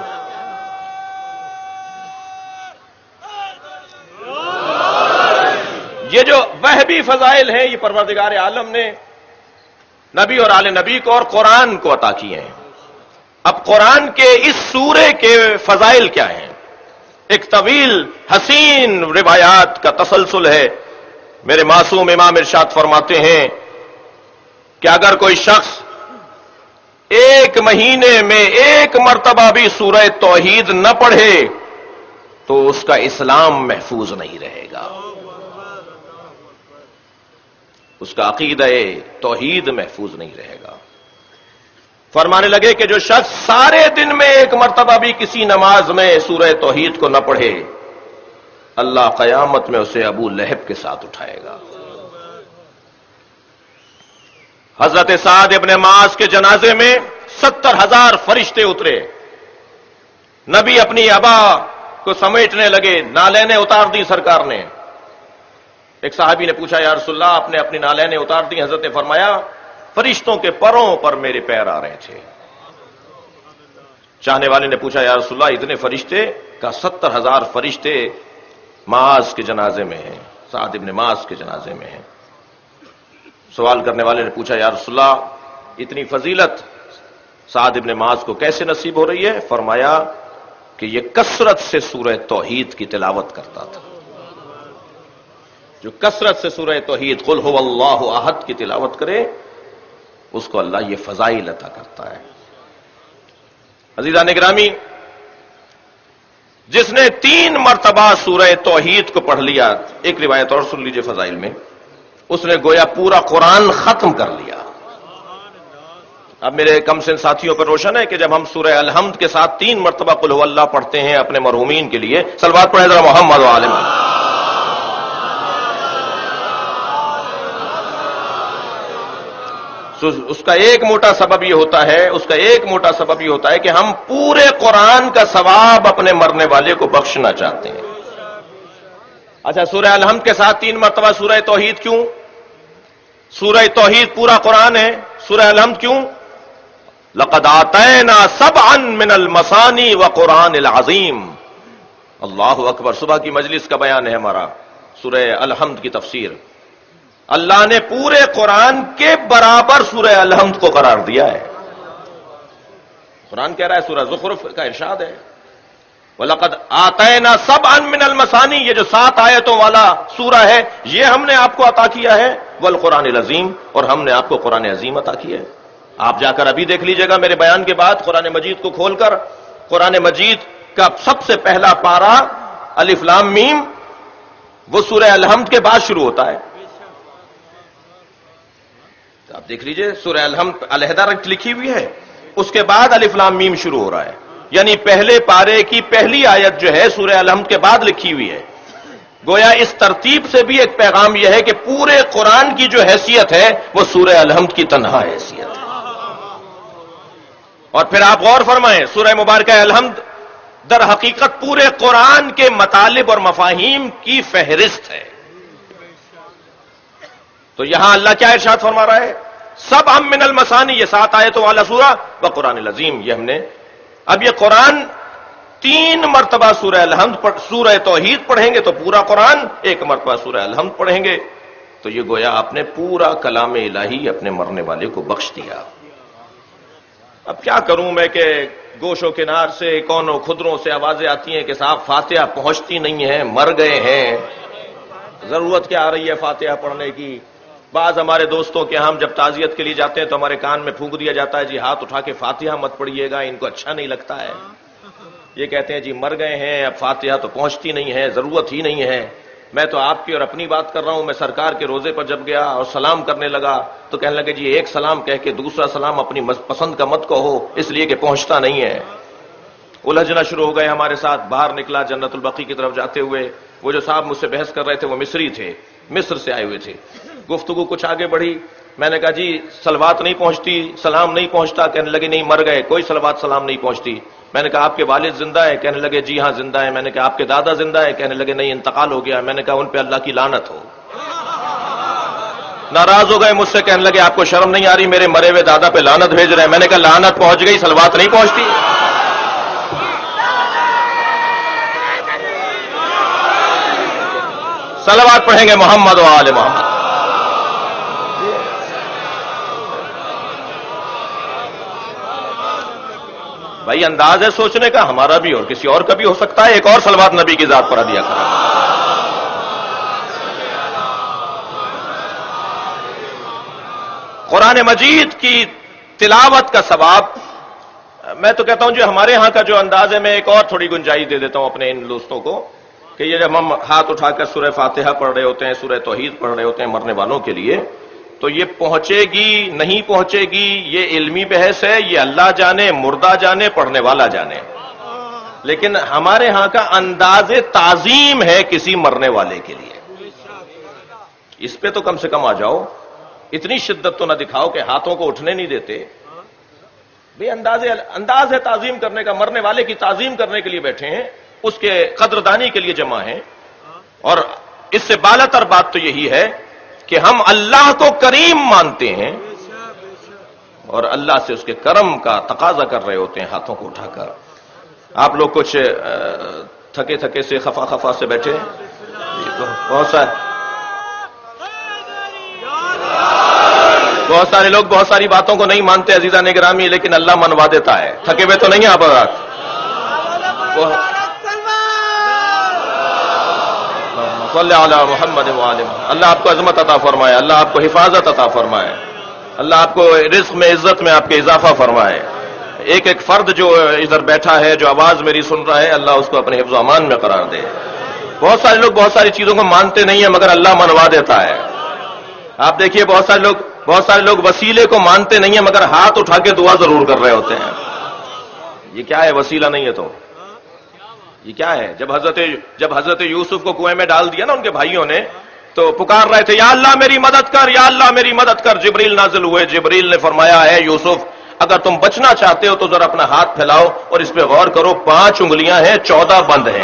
یہ جو وہبی فضائل ہیں یہ پروردگار عالم نے نبی اور آل نبی کو اور قرآن کو عطا کیے ہیں. اب قرآن کے اس سورے کے فضائل کیا ہیں؟ ایک طویل حسین روایات کا تسلسل ہے. میرے معصوم امام ارشاد فرماتے ہیں کہ اگر کوئی شخص ایک مہینے میں ایک مرتبہ بھی سورہ توحید نہ پڑھے تو اس کا اسلام محفوظ نہیں رہے گا، اس کا عقیدہ توحید محفوظ نہیں رہے گا. فرمانے لگے کہ جو شخص سارے دن میں ایک مرتبہ بھی کسی نماز میں سورہ توحید کو نہ پڑھے، اللہ قیامت میں اسے ابو لہب کے ساتھ اٹھائے گا. حضرت سعد ابن معاذ کے جنازے میں 70,000 فرشتے اترے. نبی اپنی ابا کو سمیٹنے لگے، نالینیں اتار دی سرکار نے. ایک صحابی نے پوچھا یا رسول اللہ آپ نے اپنی نالینیں اتار دی؟ حضرت نے فرمایا فرشتوں کے پروں پر میرے پیر آ رہے تھے. چاہنے والے نے پوچھا یا رسول اللہ اتنے فرشتے؟ کا 70,000 فرشتے معاذ کے جنازے میں ہیں، سعد ابن معاذ کے جنازے میں ہیں. سوال کرنے والے نے پوچھا یا رسول اللہ اتنی فضیلت سعد ابن معاذ کو کیسے نصیب ہو رہی ہے؟ فرمایا کہ یہ کثرت سے سورہ توحید کی تلاوت کرتا تھا. جو کثرت سے سورہ توحید قل هو اللہ احد کی تلاوت کرے اس کو اللہ یہ فضائل عطا کرتا ہے. عزیزان گرامی، جس نے 3 مرتبہ سورہ توحید کو پڑھ لیا، ایک روایت اور سن لیجئے فضائل میں، اس نے گویا پورا قرآن ختم کر لیا. اب میرے کم سن ساتھیوں پر روشن ہے کہ جب ہم سورہ الحمد کے ساتھ 3 مرتبہ قل هو اللہ پڑھتے ہیں اپنے مرحومین کے لیے، صلوات پڑھیں ذرا محمد و آل محمد. اس کا ایک موٹا سبب یہ ہوتا ہے کہ ہم پورے قرآن کا ثواب اپنے مرنے والے کو بخشنا چاہتے ہیں. اچھا، سورہ الحمد کے ساتھ 3 مرتبہ سورہ توحید کیوں؟ سورہ توحید پورا قرآن ہے، سورہ الحمد کیوں؟ لقد آتینا سبعا من المثانی وقرآن العظیم. اللہ اکبر. صبح کی مجلس کا بیان ہے ہمارا سورہ الحمد کی تفسیر. اللہ نے پورے قرآن کے برابر سورہ الحمد کو قرار دیا ہے. قرآن کہہ رہا ہے، سورہ زخرف کا ارشاد ہے وَلَقَدْ آتَيْنَا سَبْعًا مِنَ الْمَثَانِي، یہ جو 7 آیتوں والا سورہ ہے یہ ہم نے آپ کو عطا کیا ہے، وَالْقُرْآنِ الْعَظِيمِ، اور ہم نے آپ کو قرآن عظیم عطا کیا ہے. آپ جا کر ابھی دیکھ لیجئے گا میرے بیان کے بعد قرآن مجید کو کھول کر، قرآن مجید کا سب سے پہلا پارہ الف لام میم وہ سورہ الحمد کے بعد شروع ہوتا ہے. آپ دیکھ لیجئے سورہ الحمد علیحدہ رنگ لکھی ہوئی ہے، اس کے بعد الف لام میم شروع ہو رہا ہے، یعنی پہلے پارے کی پہلی آیت جو ہے سورہ الحمد کے بعد لکھی ہوئی ہے. گویا اس ترتیب سے بھی ایک پیغام یہ ہے کہ پورے قرآن کی جو حیثیت ہے وہ سورہ الحمد کی تنہا حیثیت ہے. اور پھر آپ غور فرمائیں، سورہ مبارکہ الحمد در حقیقت پورے قرآن کے مطالب اور مفاہیم کی فہرست ہے. تو یہاں اللہ کیا ارشاد فرما رہا ہے؟ سب ہم من المثانی، یہ 7 آیتوں والا سورہ و قرآن العظیم، یہ ہم نے اب یہ قرآن 3 مرتبہ سورہ الحمد سورہ توحید پڑھیں گے تو پورا قرآن، 1 مرتبہ سورہ الحمد پڑھیں گے تو یہ گویا آپ نے پورا کلام الہی اپنے مرنے والے کو بخش دیا. اب کیا کروں میں کہ گوش و کنار سے کونوں خدروں سے آوازیں آتی ہیں کہ صاحب فاتحہ پہنچتی نہیں ہے، مر گئے ہیں، ضرورت کیا آ رہی ہے فاتحہ پڑھنے کی. بعض ہمارے دوستوں کے ہم جب تعزیت کے لیے جاتے ہیں تو ہمارے کان میں پھونک دیا جاتا ہے جی ہاتھ اٹھا کے فاتحہ مت پڑھیے گا، ان کو اچھا نہیں لگتا ہے. یہ کہتے ہیں جی مر گئے ہیں، اب فاتحہ تو پہنچتی نہیں ہے، ضرورت ہی نہیں ہے. میں تو آپ کی اور اپنی بات کر رہا ہوں. میں سرکار کے روزے پر جب گیا اور سلام کرنے لگا تو کہنے لگے جی ایک سلام کہہ کے دوسرا سلام اپنی پسند کا مت کہو، اس لیے کہ پہنچتا نہیں ہے. الجھنا شروع ہو گئے ہمارے ساتھ. باہر نکلا جنت البقیع کی طرف جاتے ہوئے. وہ جو صاحب مجھ سے بحث کر رہے تھے وہ مصری تھے, مصر سے آئے ہوئے تھے. گفتگو کچھ آگے بڑھی. میں نے کہا جی صلوات نہیں پہنچتی, سلام نہیں پہنچتا. کہنے لگے نہیں, مر گئے, کوئی صلوات سلام نہیں پہنچتی. میں نے کہا آپ کے والد زندہ ہے؟ کہنے لگے جی ہاں زندہ ہے. میں نے کہا آپ کے دادا زندہ ہے؟ کہنے لگے نہیں انتقال ہو گیا. میں نے کہا ان پہ اللہ کی لعنت ہو. ناراض ہو گئے مجھ سے, کہنے لگے آپ کو شرم نہیں آ رہی, میرے مرے ہوئے دادا پہ لعنت بھیج رہے ہیں. میں نے کہا لعنت پہنچ گئی, صلوات نہیں پہنچتی. صلوات پڑھیں گے محمد و آل محمد. بھائی انداز ہے سوچنے کا ہمارا بھی اور کسی اور کا بھی ہو سکتا ہے. ایک اور صلوات نبی کی ذات پر دیا کریں. قرآن مجید کی تلاوت کا ثواب, میں تو کہتا ہوں جو ہمارے ہاں کا جو انداز ہے, میں ایک اور تھوڑی گنجائش دے دیتا ہوں اپنے ان دوستوں کو کہ یہ جب ہم ہاتھ اٹھا کر سورہ فاتحہ پڑھ رہے ہوتے ہیں, سورہ توحید پڑھ رہے ہوتے ہیں مرنے والوں کے لیے, تو یہ پہنچے گی نہیں پہنچے گی یہ علمی بحث ہے, یہ اللہ جانے, مردہ جانے, پڑھنے والا جانے. لیکن ہمارے ہاں کا انداز تعظیم ہے کسی مرنے والے کے لیے. اس پہ تو کم سے کم آ جاؤ. اتنی شدت تو نہ دکھاؤ کہ ہاتھوں کو اٹھنے نہیں دیتے. بھئی انداز ہے تعظیم کرنے کا. مرنے والے کی تعظیم کرنے کے لیے بیٹھے ہیں, اس کے قدردانی کے لیے جمع ہیں. اور اس سے بالا تر بات تو یہی ہے کہ ہم اللہ کو کریم مانتے ہیں اور اللہ سے اس کے کرم کا تقاضا کر رہے ہوتے ہیں ہاتھوں کو اٹھا کر. آپ لوگ کچھ تھکے تھکے سے خفا خفا سے بیٹھے ہیں. بہت سارے لوگ بہت ساری باتوں کو نہیں مانتے عزیزان گرامی, لیکن اللہ منوا دیتا ہے. تھکے ہوئے تو نہیں آپ صلی علی محمد و آل محمد. اللہ آپ کو عظمت عطا فرمائے, اللہ آپ کو حفاظت عطا فرمائے, اللہ آپ کو رزق میں عزت میں آپ کے اضافہ فرمائے. ایک ایک فرد جو ادھر بیٹھا ہے, جو آواز میری سن رہا ہے, اللہ اس کو اپنے حفظ و امان میں قرار دے. بہت سارے لوگ بہت ساری چیزوں کو مانتے نہیں ہیں مگر اللہ منوا دیتا ہے. آپ دیکھیے بہت سارے لوگ وسیلے کو مانتے نہیں ہیں مگر ہاتھ اٹھا کے دعا ضرور کر رہے ہوتے ہیں. یہ کیا ہے؟ وسیلہ نہیں ہے تو یہ کیا ہے؟ جب حضرت یوسف کو کنویں میں ڈال دیا نا ان کے بھائیوں نے, تو پکار رہے تھے یا اللہ میری مدد کر, یا اللہ میری مدد کر. جبریل نازل ہوئے, جبریل نے فرمایا ہے یوسف اگر تم بچنا چاہتے ہو تو ذرا اپنا ہاتھ پھیلاؤ اور اس پہ غور کرو, 5 انگلیاں ہیں, 14 بند ہیں.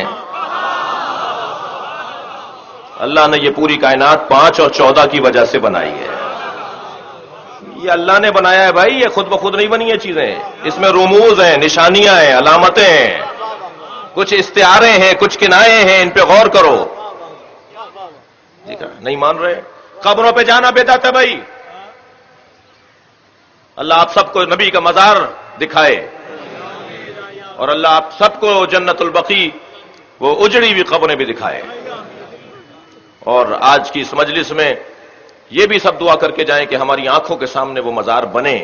اللہ نے یہ پوری کائنات 5 اور 14 کی وجہ سے بنائی ہے. یہ اللہ نے بنایا ہے بھائی, یہ خود بخود نہیں بنی یہ چیزیں. اس میں رموز ہیں, نشانیاں ہیں, علامتیں ہیں, کچھ استعارے ہیں, کچھ کنائے ہیں, ان پہ غور کرو. نہیں مان رہے. قبروں پہ جانا بدعت ہے بھائی. اللہ آپ سب کو نبی کا مزار دکھائے اور اللہ آپ سب کو جنت البقیع وہ اجڑی ہوئی قبریں بھی دکھائے. اور آج کی اس مجلس میں یہ بھی سب دعا کر کے جائیں کہ ہماری آنکھوں کے سامنے وہ مزار بنے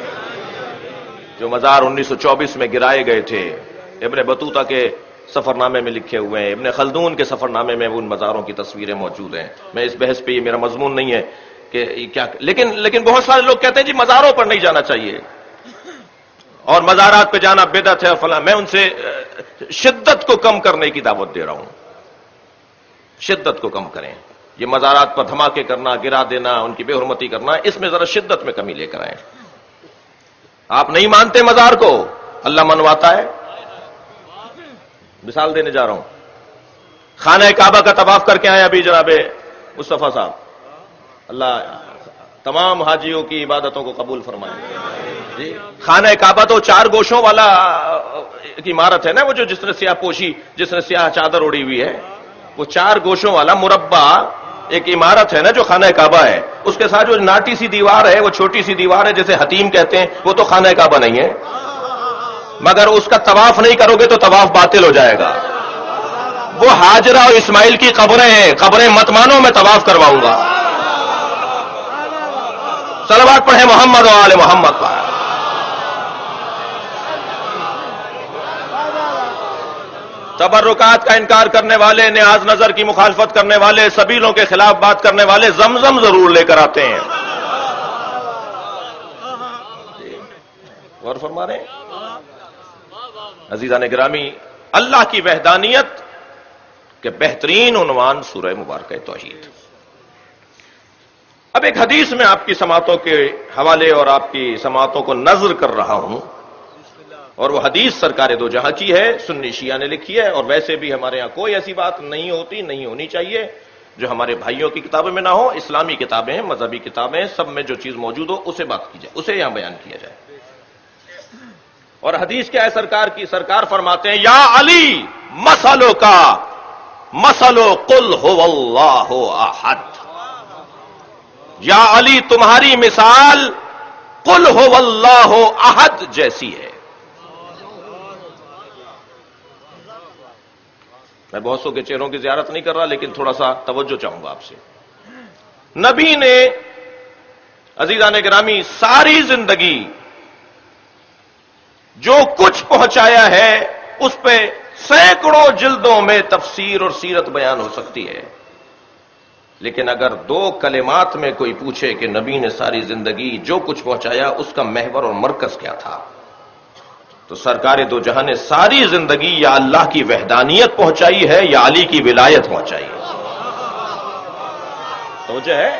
جو مزار 1924 میں گرائے گئے تھے. ابن بطوطہ کے سفر نامے میں لکھے ہوئے ہیں, ابن خلدون کے سفر نامے میں ان مزاروں کی تصویریں موجود ہیں. میں اس بحث پہ, یہ میرا مضمون نہیں ہے کہ کیا, لیکن بہت سارے لوگ کہتے ہیں جی مزاروں پر نہیں جانا چاہیے اور مزارات پہ جانا بدعت ہے فلاں. میں ان سے شدت کو کم کرنے کی دعوت دے رہا ہوں. شدت کو کم کریں. یہ مزارات پر دھماکے کرنا, گرا دینا, ان کی بے حرمتی کرنا, اس میں ذرا شدت میں کمی لے کر آئیں. آپ نہیں مانتے مزار کو, اللہ منواتا ہے. مثال دینے جا رہا ہوں. خانہ کعبہ کا طواف کر کے آئے ابھی جناب مصطفیٰ صاحب. اللہ تمام حاجیوں کی عبادتوں کو قبول فرمائے. جی خانہ کعبہ تو 4 گوشوں والا ایک عمارت ہے نا, وہ جو جس نے سیاہ پوشی, جس نے سیاہ چادر اڑی ہوئی ہے, وہ 4 گوشوں والا مربع ایک عمارت ہے نا جو خانہ کعبہ ہے. اس کے ساتھ جو ناٹی سی دیوار ہے, وہ چھوٹی سی دیوار ہے جسے حتیم کہتے ہیں, وہ تو خانہ کعبہ نہیں ہے. مگر اس کا طواف نہیں کرو گے تو طواف باطل ہو جائے گا. وہ ہاجرہ اور اسماعیل کی قبریں ہیں, قبریں مت مانو, میں طواف کرواؤں گا. صلوات پڑھیں محمد و آل محمد پر. تبرکات کا انکار کرنے والے, نیاز نظر کی مخالفت کرنے والے, سبیلوں کے خلاف بات کرنے والے زمزم ضرور لے کر آتے ہیں. غور فرما رہے ہیں. عزیزان گرامی، اللہ کی وحدانیت کے بہترین عنوان سورہ مبارکہ توحید۔ اب ایک حدیث میں آپ کی سماعتوں کے حوالے اور آپ کی سماعتوں کو نظر کر رہا ہوں، اور وہ حدیث سرکار دو جہاں کی ہے، سنی شیعہ نے لکھی ہے، اور ویسے بھی ہمارے ہاں کوئی ایسی بات نہیں ہوتی، نہیں ہونی چاہیے جو ہمارے بھائیوں کی کتابوں میں نہ ہو۔ اسلامی کتابیں ہیں، مذہبی کتابیں ہیں، سب میں جو چیز موجود ہو اسے بات کی جائے، اسے یہاں بیان کیا جائے۔ اور حدیث کیا ہے سرکار کی؟ سرکار فرماتے ہیں یا علی مثلو کا مثلو قل هو اللہ احد، یا علی تمہاری مثال قل هو اللہ احد جیسی ہے۔ میں بہت سو کے چہروں کی زیارت نہیں کر رہا، لیکن تھوڑا سا توجہ چاہوں گا آپ سے۔ نبی نے عزیزان گرامی ساری زندگی جو کچھ پہنچایا ہے اس پہ سینکڑوں جلدوں میں تفسیر اور سیرت بیان ہو سکتی ہے، لیکن اگر دو کلمات میں کوئی پوچھے کہ نبی نے ساری زندگی جو کچھ پہنچایا اس کا محور اور مرکز کیا تھا، تو سرکار دو جہاں نے ساری زندگی یا اللہ کی وحدانیت پہنچائی ہے یا علی کی ولایت پہنچائی ہے۔ توجہ ہے؟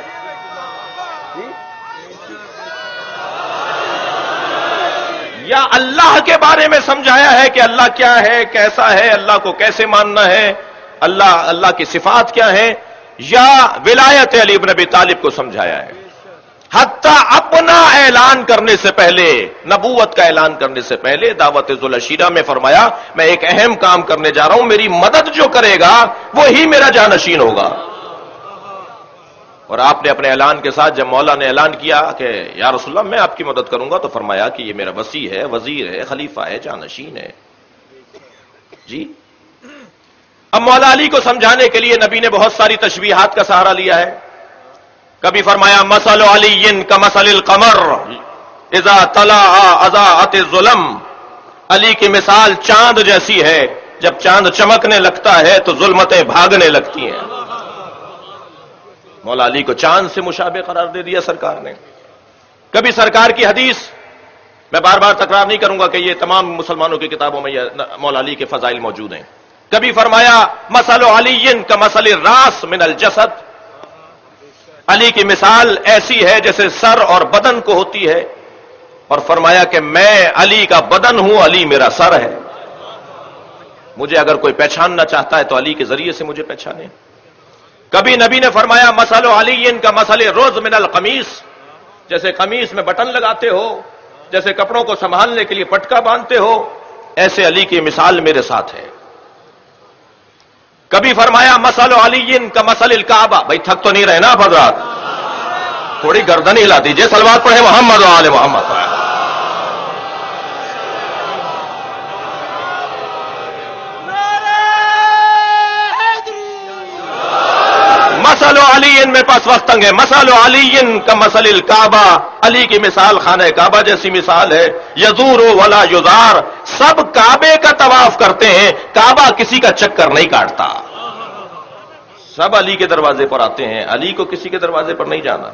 یا اللہ کے بارے میں سمجھایا ہے کہ اللہ کیا ہے، کیسا ہے، اللہ کو کیسے ماننا ہے، اللہ کی صفات کیا ہیں، یا ولایت علی ابن ابی طالب کو سمجھایا ہے۔ حتیٰ اپنا اعلان کرنے سے پہلے، نبوت کا اعلان کرنے سے پہلے دعوت ذوالعشیرہ میں فرمایا میں ایک اہم کام کرنے جا رہا ہوں، میری مدد جو کرے گا وہی میرا جانشین ہوگا۔ اور آپ نے اپنے اعلان کے ساتھ جب مولا نے اعلان کیا کہ یا رسول اللہ میں آپ کی مدد کروں گا، تو فرمایا کہ یہ میرا وصی ہے، وزیر ہے، خلیفہ ہے، جانشین ہے۔ جی اب مولا علی کو سمجھانے کے لیے نبی نے بہت ساری تشبیہات کا سہارا لیا ہے۔ کبھی فرمایا مثل علی کمثل القمر اذا طلع اضاءت الظلم، علی کی مثال چاند جیسی ہے، جب چاند چمکنے لگتا ہے تو ظلمتیں بھاگنے لگتی ہیں۔ مولا علی کو چاند سے مشابہ قرار دے دیا سرکار نے۔ کبھی سرکار کی حدیث، میں بار بار تکرار نہیں کروں گا کہ یہ تمام مسلمانوں کی کتابوں میں یہ مولا علی کے فضائل موجود ہیں۔ کبھی فرمایا مثل علی کمثل الراس من الجسد، علی کی مثال ایسی ہے جیسے سر اور بدن کو ہوتی ہے، اور فرمایا کہ میں علی کا بدن ہوں، علی میرا سر ہے، مجھے اگر کوئی پہچاننا چاہتا ہے تو علی کے ذریعے سے مجھے پہچانے۔ کبھی نبی نے فرمایا مثل علی کا مثل رز من القمیص، جیسے قمیص میں بٹن لگاتے ہو، جیسے کپڑوں کو سنبھالنے کے لیے پٹکا باندھتے ہو، ایسے علی کی مثال میرے ساتھ ہے۔ کبھی فرمایا مثل علی کا مثل الکعبہ، بھائی تھک تو نہیں رہے نا حضرات، تھوڑی گردن ہلا دیجئے، صلوات پڑھے محمد و آل محمد۔ مثل علی میں پاس وقت تنگ ہے، مثل علی کا مثل الکعبہ، علی کی مثال خانہ کعبہ جیسی مثال ہے۔ یزور ولا یزار، سب کعبے کا طواف کرتے ہیں، کعبہ کسی کا چکر نہیں کاٹتا، سب علی کے دروازے پر آتے ہیں، علی کو کسی کے دروازے پر نہیں جانا۔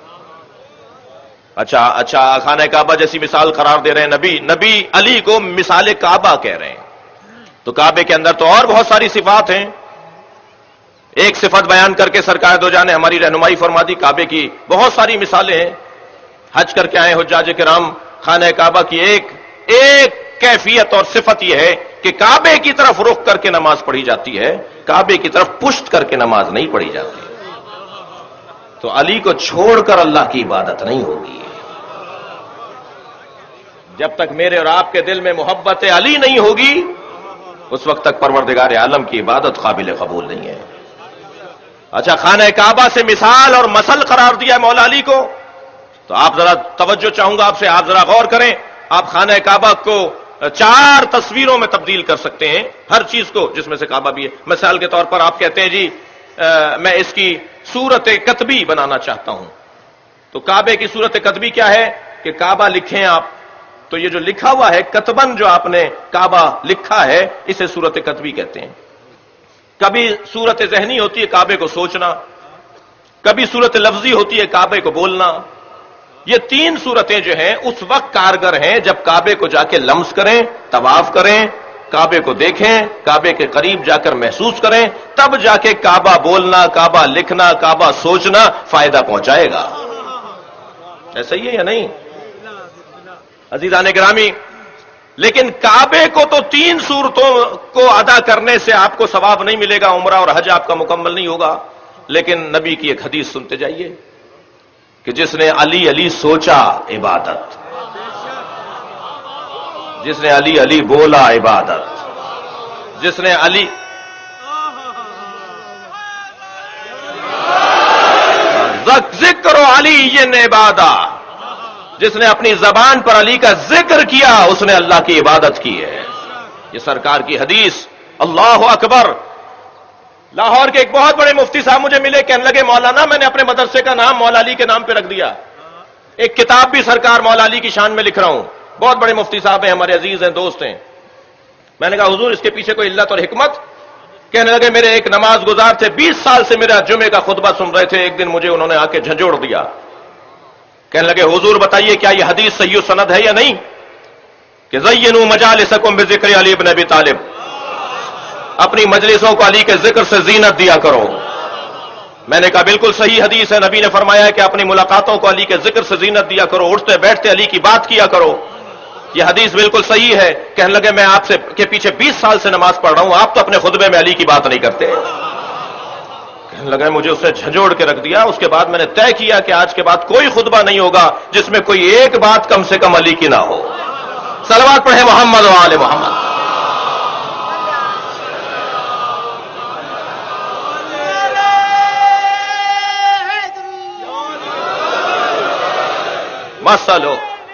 اچھا خانہ کعبہ جیسی مثال قرار دے رہے ہیں نبی علی کو مثال کعبہ کہہ رہے ہیں، تو کعبے کے اندر تو اور بہت ساری صفات ہیں۔ ایک صفت بیان کر کے سرکار دو جہاں نے ہماری رہنمائی فرما دی، کعبے کی بہت ساری مثالیں ہیں۔ حج کر کے آئے حجاج کرام، خانہ کعبہ کی ایک کیفیت اور صفت یہ ہے کہ کعبے کی طرف رخ کر کے نماز پڑھی جاتی ہے، کعبے کی طرف پشت کر کے نماز نہیں پڑھی جاتی۔ تو علی کو چھوڑ کر اللہ کی عبادت نہیں ہوگی۔ جب تک میرے اور آپ کے دل میں محبت علی نہیں ہوگی، اس وقت تک پروردگار عالم کی عبادت قابل قبول نہیں ہے۔ اچھا خانہ کعبہ سے مثال اور مثل قرار دیا ہے مولا علی کو، تو آپ ذرا توجہ چاہوں گا آپ سے، آپ ذرا غور کریں۔ آپ خانہ کعبہ کو 4 تصویروں میں تبدیل کر سکتے ہیں، ہر چیز کو جس میں سے کعبہ بھی ہے۔ مثال کے طور پر آپ کہتے ہیں جی میں اس کی صورت کتبی بنانا چاہتا ہوں، تو کعبے کی صورت کتبی کیا ہے کہ کعبہ لکھیں آپ، تو یہ جو لکھا ہوا ہے کتبن، جو آپ نے کعبہ لکھا ہے، اسے صورت کتبی کہتے ہیں۔ کبھی صورت ذہنی ہوتی ہے کعبے کو سوچنا، کبھی صورت لفظی ہوتی ہے کعبے کو بولنا، یہ تین صورتیں جو ہیں اس وقت کارگر ہیں جب کعبے کو جا کے لمس کریں، طواف کریں، کعبے کو دیکھیں، کعبے کے قریب جا کر محسوس کریں، تب جا کے کعبہ بولنا، کعبہ لکھنا، کعبہ سوچنا فائدہ پہنچائے گا۔ ایسا ہی ہے یا نہیں عزیزان گرامی؟ لیکن کعبے کو تو تین صورتوں کو ادا کرنے سے آپ کو ثواب نہیں ملے گا، عمرہ اور حج آپ کا مکمل نہیں ہوگا۔ لیکن نبی کی ایک حدیث سنتے جائیے کہ جس نے علی علی سوچا عبادت، جس نے علی علی بولا عبادت، جس نے علی ذکر علی عبادت، جس نے اپنی زبان پر علی کا ذکر کیا اس نے اللہ کی عبادت کی ہے۔ یہ سرکار کی حدیث۔ اللہ اکبر۔ لاہور کے ایک بہت بڑے مفتی صاحب مجھے ملے، کہنے لگے مولانا میں نے اپنے مدرسے کا نام مولا علی کے نام پہ رکھ دیا، ایک کتاب بھی سرکار مولا علی کی شان میں لکھ رہا ہوں۔ بہت بڑے مفتی صاحب ہیں، ہمارے عزیز ہیں، دوست ہیں۔ میں نے کہا حضور اس کے پیچھے کوئی علت اور حکمت؟ کہنے لگے میرے ایک نماز گزار تھے، 20 سال سے میرا جمعے کا خطبہ سن رہے تھے، ایک دن مجھے انہوں نے آ کے جھنجھوڑ دیا۔ کہنے لگے حضور بتائیے کیا یہ حدیث صحیح و سند ہے یا نہیں کہ زینوا مجالسکم بذکر علی بن ابی طالب، اپنی مجلسوں کو علی کے ذکر سے زینت دیا کرو۔ میں نے کہا بالکل صحیح حدیث ہے، نبی نے فرمایا ہے کہ اپنی ملاقاتوں کو علی کے ذکر سے زینت دیا کرو، اٹھتے بیٹھتے علی کی بات کیا کرو، یہ حدیث بالکل صحیح ہے۔ کہنے لگے میں آپ سے کے پیچھے 20 سال سے نماز پڑھ رہا ہوں، آپ تو اپنے خطبے میں علی کی بات نہیں کرتے۔ کہنے لگے مجھے اس نے جھنجھوڑ کے رکھ دیا۔ اس کے بعد میں نے طے کیا کہ آج کے بعد کوئی خطبہ نہیں ہوگا جس میں کوئی ایک بات کم سے کم علی کی نہ ہو۔ صلوات پڑھیں محمد و آل محمد۔ مسلو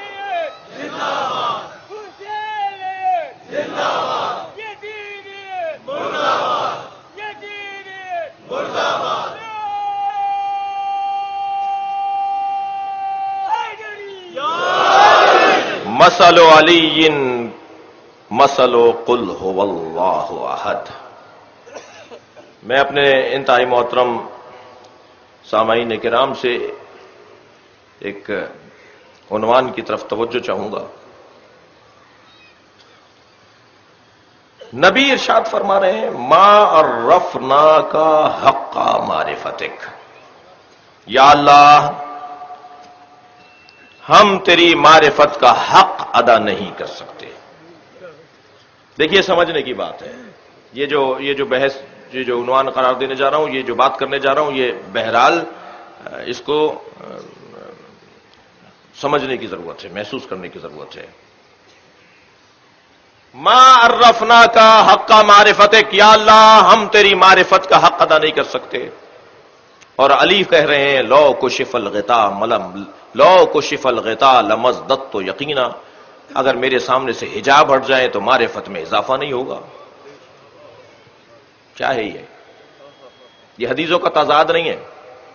مسل علی مسل قل هو اللہ احد۔ میں اپنے انتہائی محترم سامعین کرام سے ایک عنوان کی طرف توجہ چاہوں گا۔ نبی ارشاد فرما رہے ہیں ما عرفناک حق معرفتک، یا اللہ ہم تیری معرفت کا حق ادا نہیں کر سکتے۔ دیکھیے سمجھنے کی بات ہے، یہ جو بحث، یہ جو عنوان قرار دینے جا رہا ہوں، یہ جو بات کرنے جا رہا ہوں، یہ بہرحال اس کو سمجھنے کی ضرورت ہے، محسوس کرنے کی ضرورت ہے۔ ما عرفناک حق معرفتک، یا اللہ ہم تیری معرفت کا حق ادا نہیں کر سکتے۔ اور علی کہہ رہے ہیں لو کشف الغطاء لو کشف الغطاء لمزددت یقینا، اگر میرے سامنے سے حجاب ہٹ جائے تو معرفت میں اضافہ نہیں ہوگا۔ کیا ہے یہ حدیثوں کا تضاد نہیں ہے،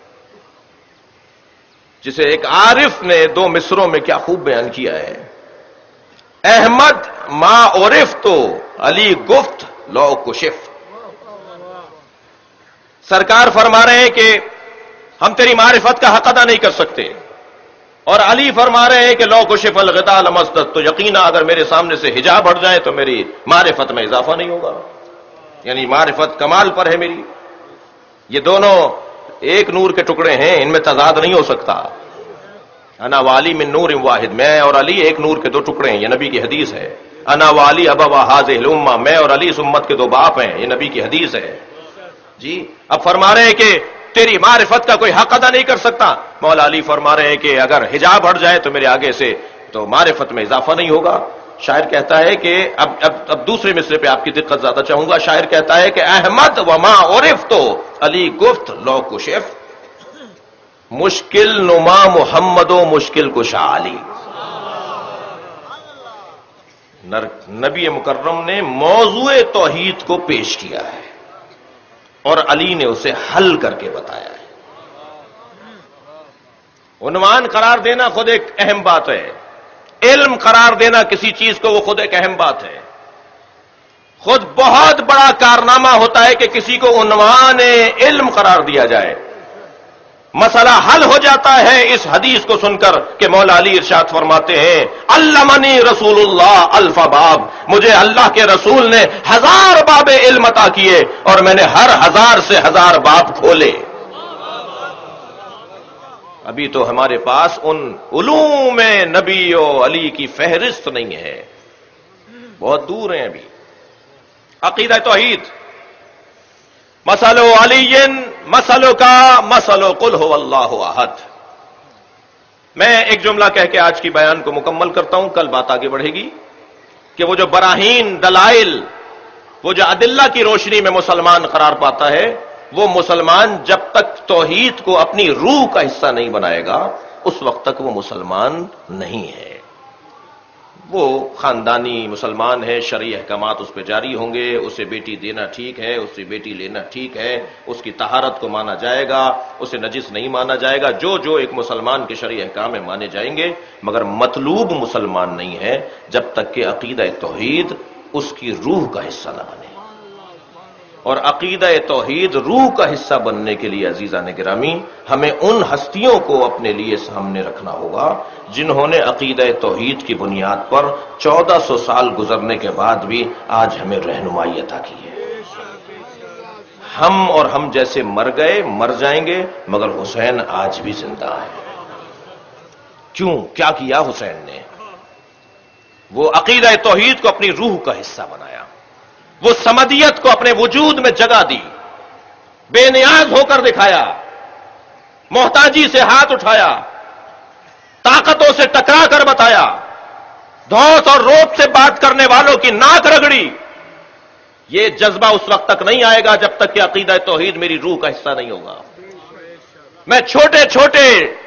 جسے ایک عارف نے 2 مصروں میں کیا خوب بیان کیا ہے۔ احمد ما عرف تو علی گفت لو کشف۔ سرکار فرما رہے ہیں کہ ہم تیری معرفت کا حق ادا نہیں کر سکتے، اور علی فرما رہے ہیں کہ لو کشف الغطاء لمزددت، تو یقینا اگر میرے سامنے سے حجاب ہٹ جائے تو میری معرفت میں اضافہ نہیں ہوگا، یعنی معرفت کمال پر ہے میری۔ یہ دونوں ایک نور کے ٹکڑے ہیں، ان میں تضاد نہیں ہو سکتا۔ انا والی من نور واحد، میں اور علی ایک نور کے 2 ٹکڑے ہیں، یہ نبی کی حدیث ہے۔ انا والی ابوا هذه الامه، میں اور علی اس امت کے 2 باپ ہیں، یہ نبی کی حدیث ہے۔ جی اب فرما رہے ہیں کہ تیری معرفت کا کوئی حق ادا نہیں کر سکتا۔ مولا علی فرما رہے ہیں کہ اگر حجاب ہٹ جائے تو میرے آگے سے تو معرفت میں اضافہ نہیں ہوگا۔ شاعر کہتا ہے کہ اب دوسرے مصرے پہ آپ کی دقت زیادہ چاہوں گا۔ شاعر کہتا ہے کہ احمد وما عرف تو علی گفت لو کشف، مشکل نما محمد و مشکل کشا علی۔ نبی مکرم نے موضوع توحید کو پیش کیا ہے اور علی نے اسے حل کر کے بتایا ہے۔ عنوان قرار دینا خود ایک اہم بات ہے، علم قرار دینا کسی چیز کو وہ خود ایک اہم بات ہے۔ خود بہت بڑا کارنامہ ہوتا ہے کہ کسی کو عنوان علم قرار دیا جائے۔ مسئلہ حل ہو جاتا ہے اس حدیث کو سن کر کہ مولا علی ارشاد فرماتے ہیں علمنی رسول اللہ الف باب، مجھے اللہ کے رسول نے 1000 باب علم عطا کیے اور میں نے ہر 1000 سے 1000 باب کھولے۔ ابھی تو ہمارے پاس ان علوم نبی و علی کی فہرست نہیں ہے، بہت دور ہیں ابھی۔ عقیدہ توحید، مسلو علی مسلو کا مسلو قل هو اللہ احد۔ میں ایک جملہ کہہ کے آج کی بیان کو مکمل کرتا ہوں، کل بات آگے بڑھے گی کہ وہ جو براہین، دلائل، وہ جو ادلہ کی روشنی میں مسلمان قرار پاتا ہے، وہ مسلمان جب تک توحید کو اپنی روح کا حصہ نہیں بنائے گا اس وقت تک وہ مسلمان نہیں ہے۔ وہ خاندانی مسلمان ہے، شرعی احکامات اس پہ جاری ہوں گے، اسے بیٹی دینا ٹھیک ہے، اسے بیٹی لینا ٹھیک ہے، اس کی طہارت کو مانا جائے گا، اسے نجس نہیں مانا جائے گا، جو ایک مسلمان کے شرعی احکام میں مانے جائیں گے، مگر مطلوب مسلمان نہیں ہے جب تک کہ عقیدہ توحید اس کی روح کا حصہ نہ بنے۔ اور عقیدہ توحید روح کا حصہ بننے کے لیے عزیزان گرامی ہمیں ان ہستیوں کو اپنے لیے سامنے رکھنا ہوگا جنہوں نے عقیدہ توحید کی بنیاد پر 1400 سال گزرنے کے بعد بھی آج ہمیں رہنمائی عطا کی ہے۔ ہم اور ہم جیسے مر گئے، مر جائیں گے، مگر حسین آج بھی زندہ ہے۔ کیوں؟ کیا کیا حسین نے؟ وہ عقیدہ توحید کو اپنی روح کا حصہ بنایا، وہ سمدیت کو اپنے وجود میں جگہ دی، بے نیاز ہو کر دکھایا، محتاجی سے ہاتھ اٹھایا، طاقتوں سے ٹکرا کر بتایا، دھوس اور روب سے بات کرنے والوں کی ناک رگڑی۔ یہ جذبہ اس وقت تک نہیں آئے گا جب تک کہ عقیدہ توحید میری روح کا حصہ نہیں ہوگا۔ میں چھوٹے چھوٹے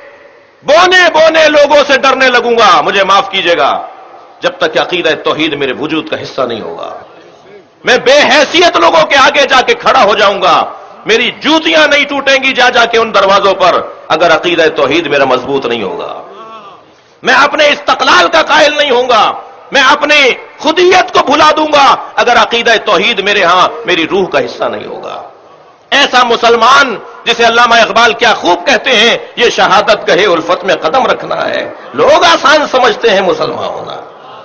بونے لوگوں سے ڈرنے لگوں گا، مجھے معاف کیجیے گا، جب تک کہ عقیدہ توحید میرے وجود کا حصہ نہیں ہوگا۔ میں بے حیثیت لوگوں کے آگے جا کے کھڑا ہو جاؤں گا، میری جوتیاں نہیں ٹوٹیں گی جا کے ان دروازوں پر اگر عقیدہ توحید میرا مضبوط نہیں ہوگا۔ میں اپنے استقلال کا قائل نہیں ہوں گا، میں اپنی خودیت کو بھلا دوں گا اگر عقیدہ توحید میرے ہاں میری روح کا حصہ نہیں ہوگا۔ ایسا مسلمان جسے علامہ اقبال کیا خوب کہتے ہیں، یہ شہادت گہے الفت میں قدم رکھنا ہے۔ لوگ آسان سمجھتے ہیں مسلمان ہونا،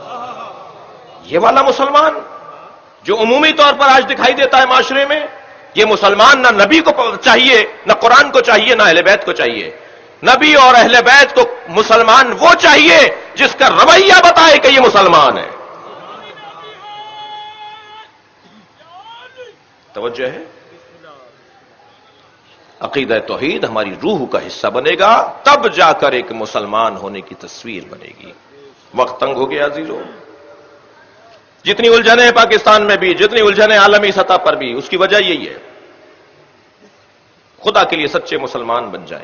یہ والا مسلمان جو عمومی طور پر آج دکھائی دیتا ہے معاشرے میں، یہ مسلمان نہ نبی کو چاہیے، نہ قرآن کو چاہیے، نہ اہل بیت کو چاہیے۔ نبی اور اہل بیت کو مسلمان وہ چاہیے جس کا رویہ بتائے کہ یہ مسلمان ہے۔ توجہ ہے؟ عقیدہ توحید ہماری روح کا حصہ بنے گا، تب جا کر ایک مسلمان ہونے کی تصویر بنے گی۔ وقت تنگ ہو گیا عزیزو، جتنی الجھنیں پاکستان میں بھی، جتنی الجھنیں عالمی سطح پر بھی، اس کی وجہ یہی ہے۔ خدا کے لیے سچے مسلمان بن جائیں،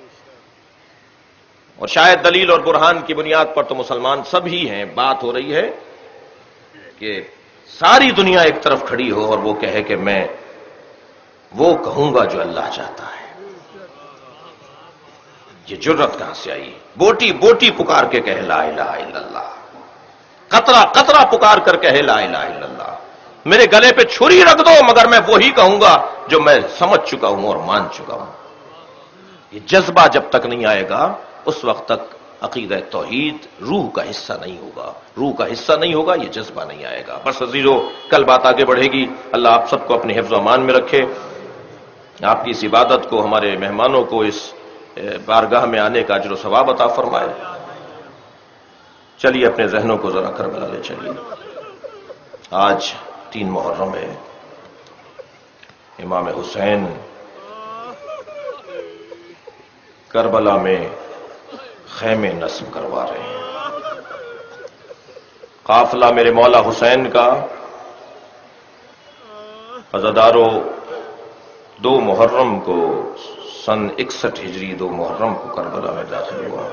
اور شاید دلیل اور برہان کی بنیاد پر تو مسلمان سب ہی ہیں۔ بات ہو رہی ہے کہ ساری دنیا ایک طرف کھڑی ہو اور وہ کہے کہ میں وہ کہوں گا جو اللہ چاہتا ہے۔ یہ جرت کہاں سے آئی؟ بوٹی بوٹی پکار کے کہے لا الہ الا اللہ، قطرہ قطرہ پکار کر کہے لا الہ الا اللہ۔ میرے گلے پہ چھری رکھ دو مگر میں وہی کہوں گا جو میں سمجھ چکا ہوں اور مان چکا ہوں۔ یہ جذبہ جب تک نہیں آئے گا اس وقت تک عقیدہ توحید روح کا حصہ نہیں ہوگا، روح کا حصہ نہیں ہوگا، یہ جذبہ نہیں آئے گا۔ بس عزیزو، کل بات آگے بڑھے گی۔ اللہ آپ سب کو اپنے حفظ و امان میں رکھے، آپ کی اس عبادت کو، ہمارے مہمانوں کو اس بارگاہ میں آنے کا اجر و ثواب عطا فرمائے۔ چلیے اپنے ذہنوں کو ذرا کربلا لے چلیے۔ آج 3 محرم ہے، امام حسین کربلا میں خیمے نصب کروا رہے ہیں۔ قافلہ میرے مولا حسین کا عزادارو 2 محرم کو سن 61 ہجری 2 محرم کو کربلا میں داخل ہوا،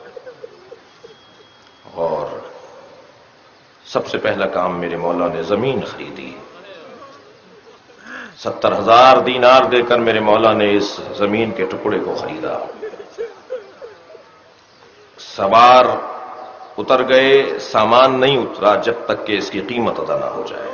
اور سب سے پہلا کام میرے مولا نے زمین خریدی۔ 70,000 دینار دے کر میرے مولا نے اس زمین کے ٹکڑے کو خریدا۔ سوار اتر گئے، سامان نہیں اترا جب تک کہ اس کی قیمت ادا نہ ہو جائے۔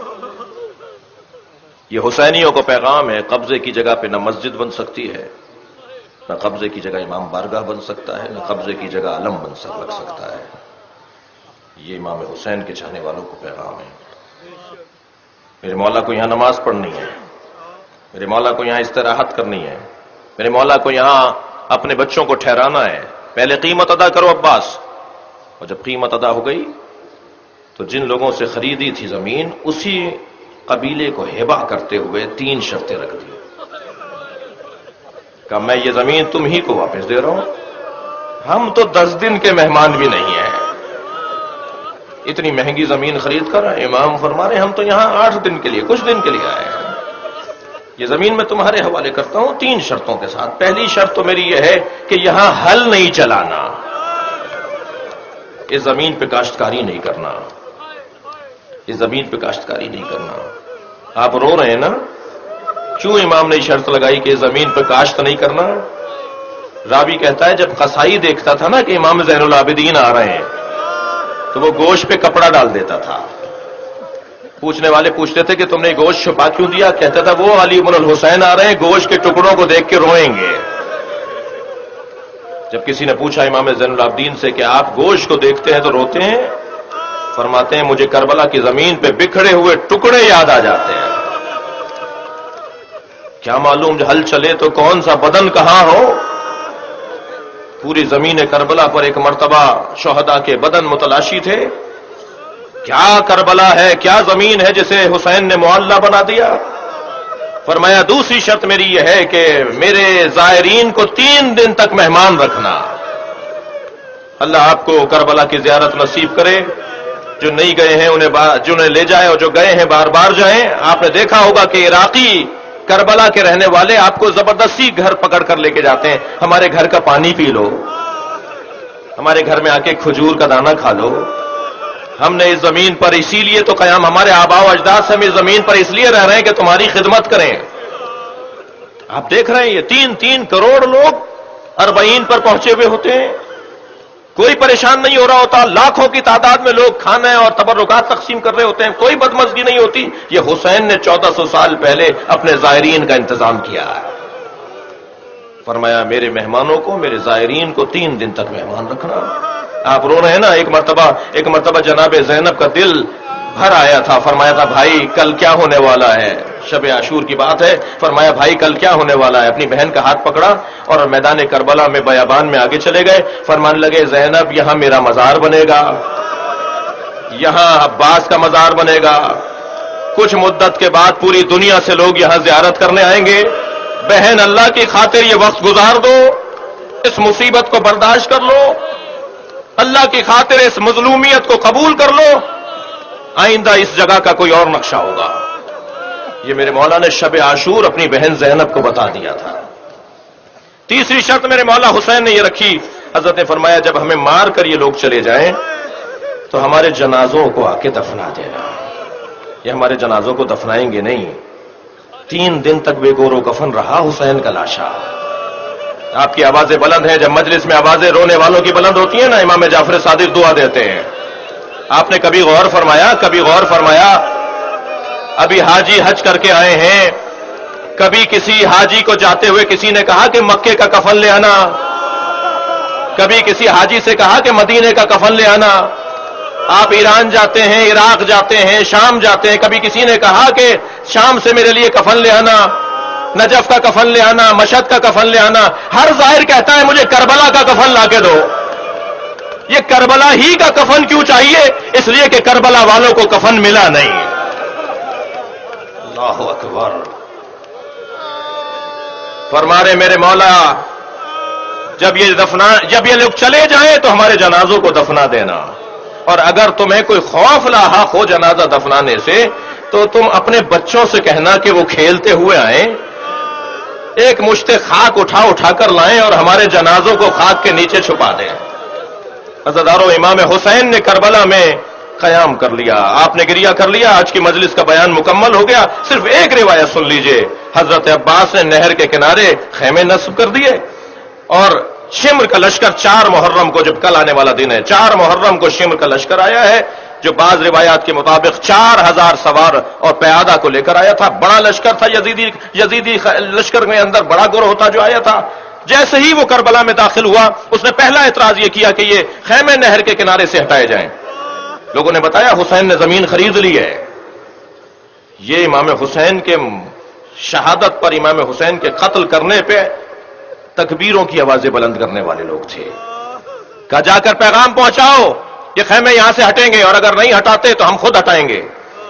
یہ حسینیوں کو پیغام ہے، قبضے کی جگہ پہ نہ مسجد بن سکتی ہے، نہ قبضے کی جگہ امام بارگاہ بن سکتا ہے، نہ قبضے کی جگہ علم بن لگ سکتا ہے۔ یہ امام حسین کے چاہنے والوں کو پیغام ہے۔ میرے مولا کو یہاں نماز پڑھنی ہے، میرے مولا کو یہاں استراحت کرنی ہے، میرے مولا کو یہاں اپنے بچوں کو ٹھہرانا ہے۔ پہلے قیمت ادا کرو عباس، اور جب قیمت ادا ہو گئی تو جن لوگوں سے خریدی تھی زمین اسی قبیلے کو ہبہ کرتے ہوئے 3 شرطیں رکھ دی۔ کہ میں یہ زمین تم ہی کو واپس دے رہا ہوں، ہم تو 10 دن کے مہمان بھی نہیں ہیں، اتنی مہنگی زمین خرید کر امام فرما رہے ہم تو یہاں 8 دن کے لیے، کچھ دن کے لیے آئے ہیں، یہ زمین میں تمہارے حوالے کرتا ہوں 3 شرطوں کے ساتھ۔ پہلی شرط تو میری یہ ہے کہ یہاں ہل نہیں چلانا، اس زمین پہ کاشتکاری نہیں کرنا، اس زمین پہ کاشتکاری نہیں کرنا۔ آپ رو رہے ہیں نا، کیوں امام نے شرط لگائی کہ زمین پہ کاشت نہیں کرنا؟ راوی کہتا ہے جب قصائی دیکھتا تھا نا کہ امام زین العابدین آ رہے ہیں تو وہ گوشت پہ کپڑا ڈال دیتا تھا۔ پوچھنے والے پوچھتے تھے کہ تم نے گوشت چھپا کیوں دیا؟ کہتا تھا وہ علی بن الحسین آ رہے ہیں، گوشت کے ٹکڑوں کو دیکھ کے روئیں گے۔ جب کسی نے پوچھا امام زین العابدین سے کہ آپ گوشت کو دیکھتے ہیں تو روتے ہیں؟ فرماتے ہیں مجھے کربلا کی زمین پہ بکھڑے ہوئے ٹکڑے یاد آ جاتے ہیں۔ کیا معلوم ہل چلے تو کون سا بدن کہاں ہو؟ پوری زمین کربلا پر ایک مرتبہ شہداء کے بدن متلاشی تھے۔ کیا کربلا ہے، کیا زمین ہے جسے حسین نے معلّہ بنا دیا؟ فرمایا دوسری شرط میری یہ ہے کہ میرے زائرین کو 3 دن تک مہمان رکھنا۔ اللہ آپ کو کربلا کی زیارت نصیب کرے، جو نہیں گئے ہیں انہیں لے جائے، اور جو گئے ہیں بار بار جائیں۔ آپ نے دیکھا ہوگا کہ عراقی کربلا کے رہنے والے آپ کو زبردستی گھر پکڑ کر لے کے جاتے ہیں، ہمارے گھر کا پانی پی لو، ہمارے گھر میں آ کے کھجور کا دانہ کھا لو۔ ہم نے اس زمین پر اسی لیے تو قیام، ہمارے آباء و اجداد سے ہم اس زمین پر اس لیے رہ رہے ہیں کہ تمہاری خدمت کریں۔ آپ دیکھ رہے ہیں یہ 3 کروڑ لوگ 40 پر پہنچے ہوئے ہوتے ہیں، کوئی پریشان نہیں ہو رہا ہوتا، لاکھوں کی تعداد میں لوگ کھانا اور تبرکات تقسیم کر رہے ہوتے ہیں، کوئی بدمزگی نہیں ہوتی۔ یہ حسین نے 1400 سال پہلے اپنے زائرین کا انتظام کیا ہے۔ فرمایا میرے مہمانوں کو، میرے زائرین کو 3 دن تک مہمان رکھنا۔ آپ رو رہے ہیں نا، ایک مرتبہ جناب زینب کا دل بھر آیا تھا، فرمایا تھا بھائی کل کیا ہونے والا ہے؟ شب عاشور کی بات ہے، فرمایا بھائی کل کیا ہونے والا ہے؟ اپنی بہن کا ہاتھ پکڑا اور میدان کربلا میں بیابان میں آگے چلے گئے، فرمانے لگے زینب یہاں میرا مزار بنے گا، یہاں عباس کا مزار بنے گا، کچھ مدت کے بعد پوری دنیا سے لوگ یہاں زیارت کرنے آئیں گے، بہن اللہ کی خاطر یہ وقت گزار دو، اس مصیبت کو برداشت کر لو، اللہ کی خاطر اس مظلومیت کو قبول کر لو، آئندہ اس جگہ کا کوئی اور نقشہ ہوگا۔ یہ میرے مولا نے شب عاشور اپنی بہن زینب کو بتا دیا تھا۔ تیسری شرط میرے مولا حسین نے یہ رکھی، حضرت نے فرمایا جب ہمیں مار کر یہ لوگ چلے جائیں تو ہمارے جنازوں کو آ کے دفنا دینا۔ یہ ہمارے جنازوں کو دفنائیں گے نہیں، 3 دن تک بے گور و کفن رہا حسین کا لاشا۔ آپ کی آوازیں بلند ہیں، جب مجلس میں آوازیں رونے والوں کی بلند ہوتی ہیں نا، امام جعفر صادق دعا دیتے ہیں۔ آپ نے کبھی غور فرمایا ابھی حاجی حج کر کے آئے ہیں، کبھی کسی حاجی کو جاتے ہوئے کسی نے کہا کہ مکے کا کفن لے آنا، کبھی کسی حاجی سے کہا کہ مدینے کا کفن لے آنا؟ آپ ایران جاتے ہیں، عراق جاتے ہیں، شام جاتے ہیں، کبھی کسی نے کہا کہ شام سے میرے لیے کفن لے آنا، نجف کا کفن لے آنا، مشہد کا کفن لے آنا؟ ہر ظاہر کہتا ہے مجھے کربلا کا کفن لا کے دو۔ یہ کربلا ہی کا کفن کیوں چاہیے؟ اس لیے کہ کربلا والوں کو کفن ملا نہیں۔ اللہ اکبر۔ فرمارے میرے مولا جب یہ لوگ چلے جائیں تو ہمارے جنازوں کو دفنا دینا، اور اگر تمہیں کوئی خوف لاحق ہو جنازہ دفنانے سے تو تم اپنے بچوں سے کہنا کہ وہ کھیلتے ہوئے آئیں، ایک مشت خاک اٹھا کر لائیں اور ہمارے جنازوں کو خاک کے نیچے چھپا دیں۔ عزادارو، امام حسین نے کربلا میں قیام کر لیا، آپ نے گریہ کر لیا۔ آج کی مجلس کا بیان مکمل ہو گیا، صرف ایک روایت سن لیجئے۔ حضرت عباس نے نہر کے کنارے خیمے نصب کر دیے، اور شمر کا لشکر 4 محرم کو، جب کل آنے والا دن ہے، 4 محرم کو شمر کا لشکر آیا ہے، جو بعض روایات کے مطابق 4000 سوار اور پیادہ کو لے کر آیا تھا۔ بڑا لشکر تھا، یزیدی لشکر میں اندر بڑا گروہ ہوتا جو آیا تھا۔ جیسے ہی وہ کربلا میں داخل ہوا اس نے پہلا اعتراض یہ کیا کہ یہ خیمے نہر کے کنارے سے ہٹائے جائیں. لوگوں نے بتایا حسین نے زمین خرید لی ہے. یہ امام حسین کے شہادت پر، امام حسین کے قتل کرنے پہ تکبیروں کی آوازیں بلند کرنے والے لوگ تھے. کہا جا کر پیغام پہنچاؤ یہ خیمے یہاں سے ہٹیں گے، اور اگر نہیں ہٹاتے تو ہم خود ہٹائیں گے.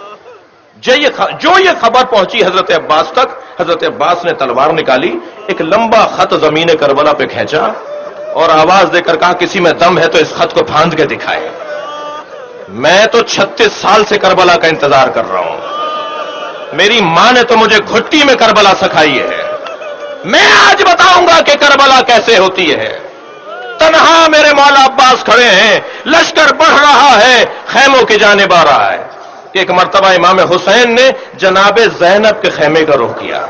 جو یہ خبر پہنچی حضرت عباس تک، حضرت عباس نے تلوار نکالی، ایک لمبا خط زمین کربلا پہ کھینچا اور آواز دے کر کہا کسی میں دم ہے تو اس خط کو پھاند کے دکھائے. میں تو 36 سال سے کربلا کا انتظار کر رہا ہوں. میری ماں نے تو مجھے گھٹی میں کربلا سکھائی ہے. میں آج بتاؤں گا کہ کربلا کیسے ہوتی ہے. تنہا میرے مولا عباس کھڑے ہیں، لشکر بڑھ رہا ہے، خیموں کی جانب آ رہا ہے. کہ ایک مرتبہ امام حسین نے جناب زینب کے خیمے کا رخ کیا.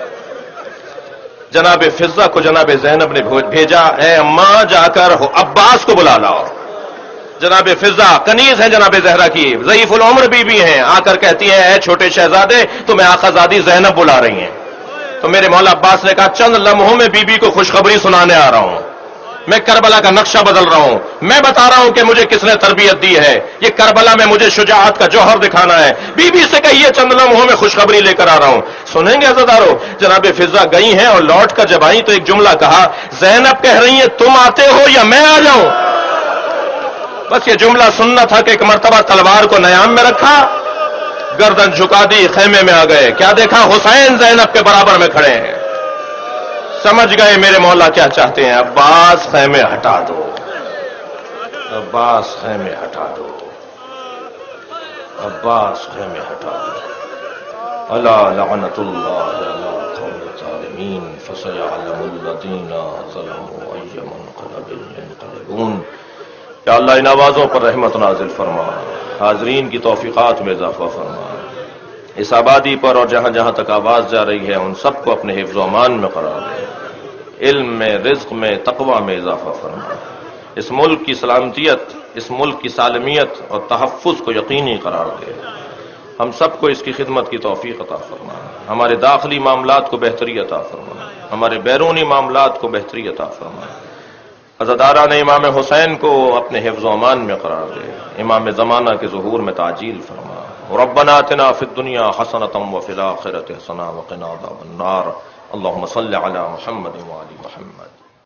جناب فضہ کو جناب زینب نے بھیجا، اے اماں جا کر عباس کو بلا لاؤ. جناب فضہ کنیز ہیں جناب زہرا کی، ضعیف العمر بی ہیں، آ کر کہتی ہیں اے چھوٹے شہزادے تمہیں آقا زادی زینب بلا رہی ہیں. تو میرے مولا عباس نے کہا چند لمحوں میں بی کو خوشخبری سنانے آ رہا ہوں. میں کربلا کا نقشہ بدل رہا ہوں. میں بتا رہا ہوں کہ مجھے کس نے تربیت دی ہے. یہ کربلا میں مجھے شجاعت کا جوہر دکھانا ہے. بی سے کہیے چند لمحوں میں خوشخبری لے کر آ رہا ہوں. سنیں گے عزادارو؟ جناب فضہ گئی ہیں اور لوٹ کر جب آئیں تو ایک جملہ کہا، زینب کہہ رہی ہیں تم آتے ہو یا میں آ جاؤں؟ بس یہ جملہ سننا تھا کہ ایک مرتبہ تلوار کو نیام میں رکھا، گردن جھکا دی، خیمے میں آ گئے. کیا دیکھا؟ حسین زینب کے برابر میں کھڑے ہیں. سمجھ گئے میرے مولا کیا چاہتے ہیں. عباس خیمے ہٹا دو، عباس خیمے ہٹا دو، عباس خیمے ہٹا دو. الا لعنت اللہ علی القوم الظالمین فسيعلم الذین ظلموا ای منقلب ینقلبون. یا اللہ ان آوازوں پر رحمت نازل فرما، حاضرین کی توفیقات میں اضافہ فرما. اس آبادی پر اور جہاں جہاں تک آواز جا رہی ہے ان سب کو اپنے حفظ و امان میں قرار دے. علم میں، رزق میں، تقوی میں اضافہ فرما. اس ملک کی سلامتیت، اس ملک کی سالمیت اور تحفظ کو یقینی قرار دے. ہم سب کو اس کی خدمت کی توفیق عطا فرما. ہمارے داخلی معاملات کو بہتری عطا فرما، ہمارے بیرونی معاملات کو بہتری عطا فرما. عزاداران امام حسین کو اپنے حفظ و امان میں قرار دے. امام زمانہ کے ظہور میں تعجیل فرما. ربنا آتنا فی الدنیا حسنۃ وفی الآخرۃ حسنۃ وقنا عذاب النار. اللهم صل علی محمد وعلی محمد.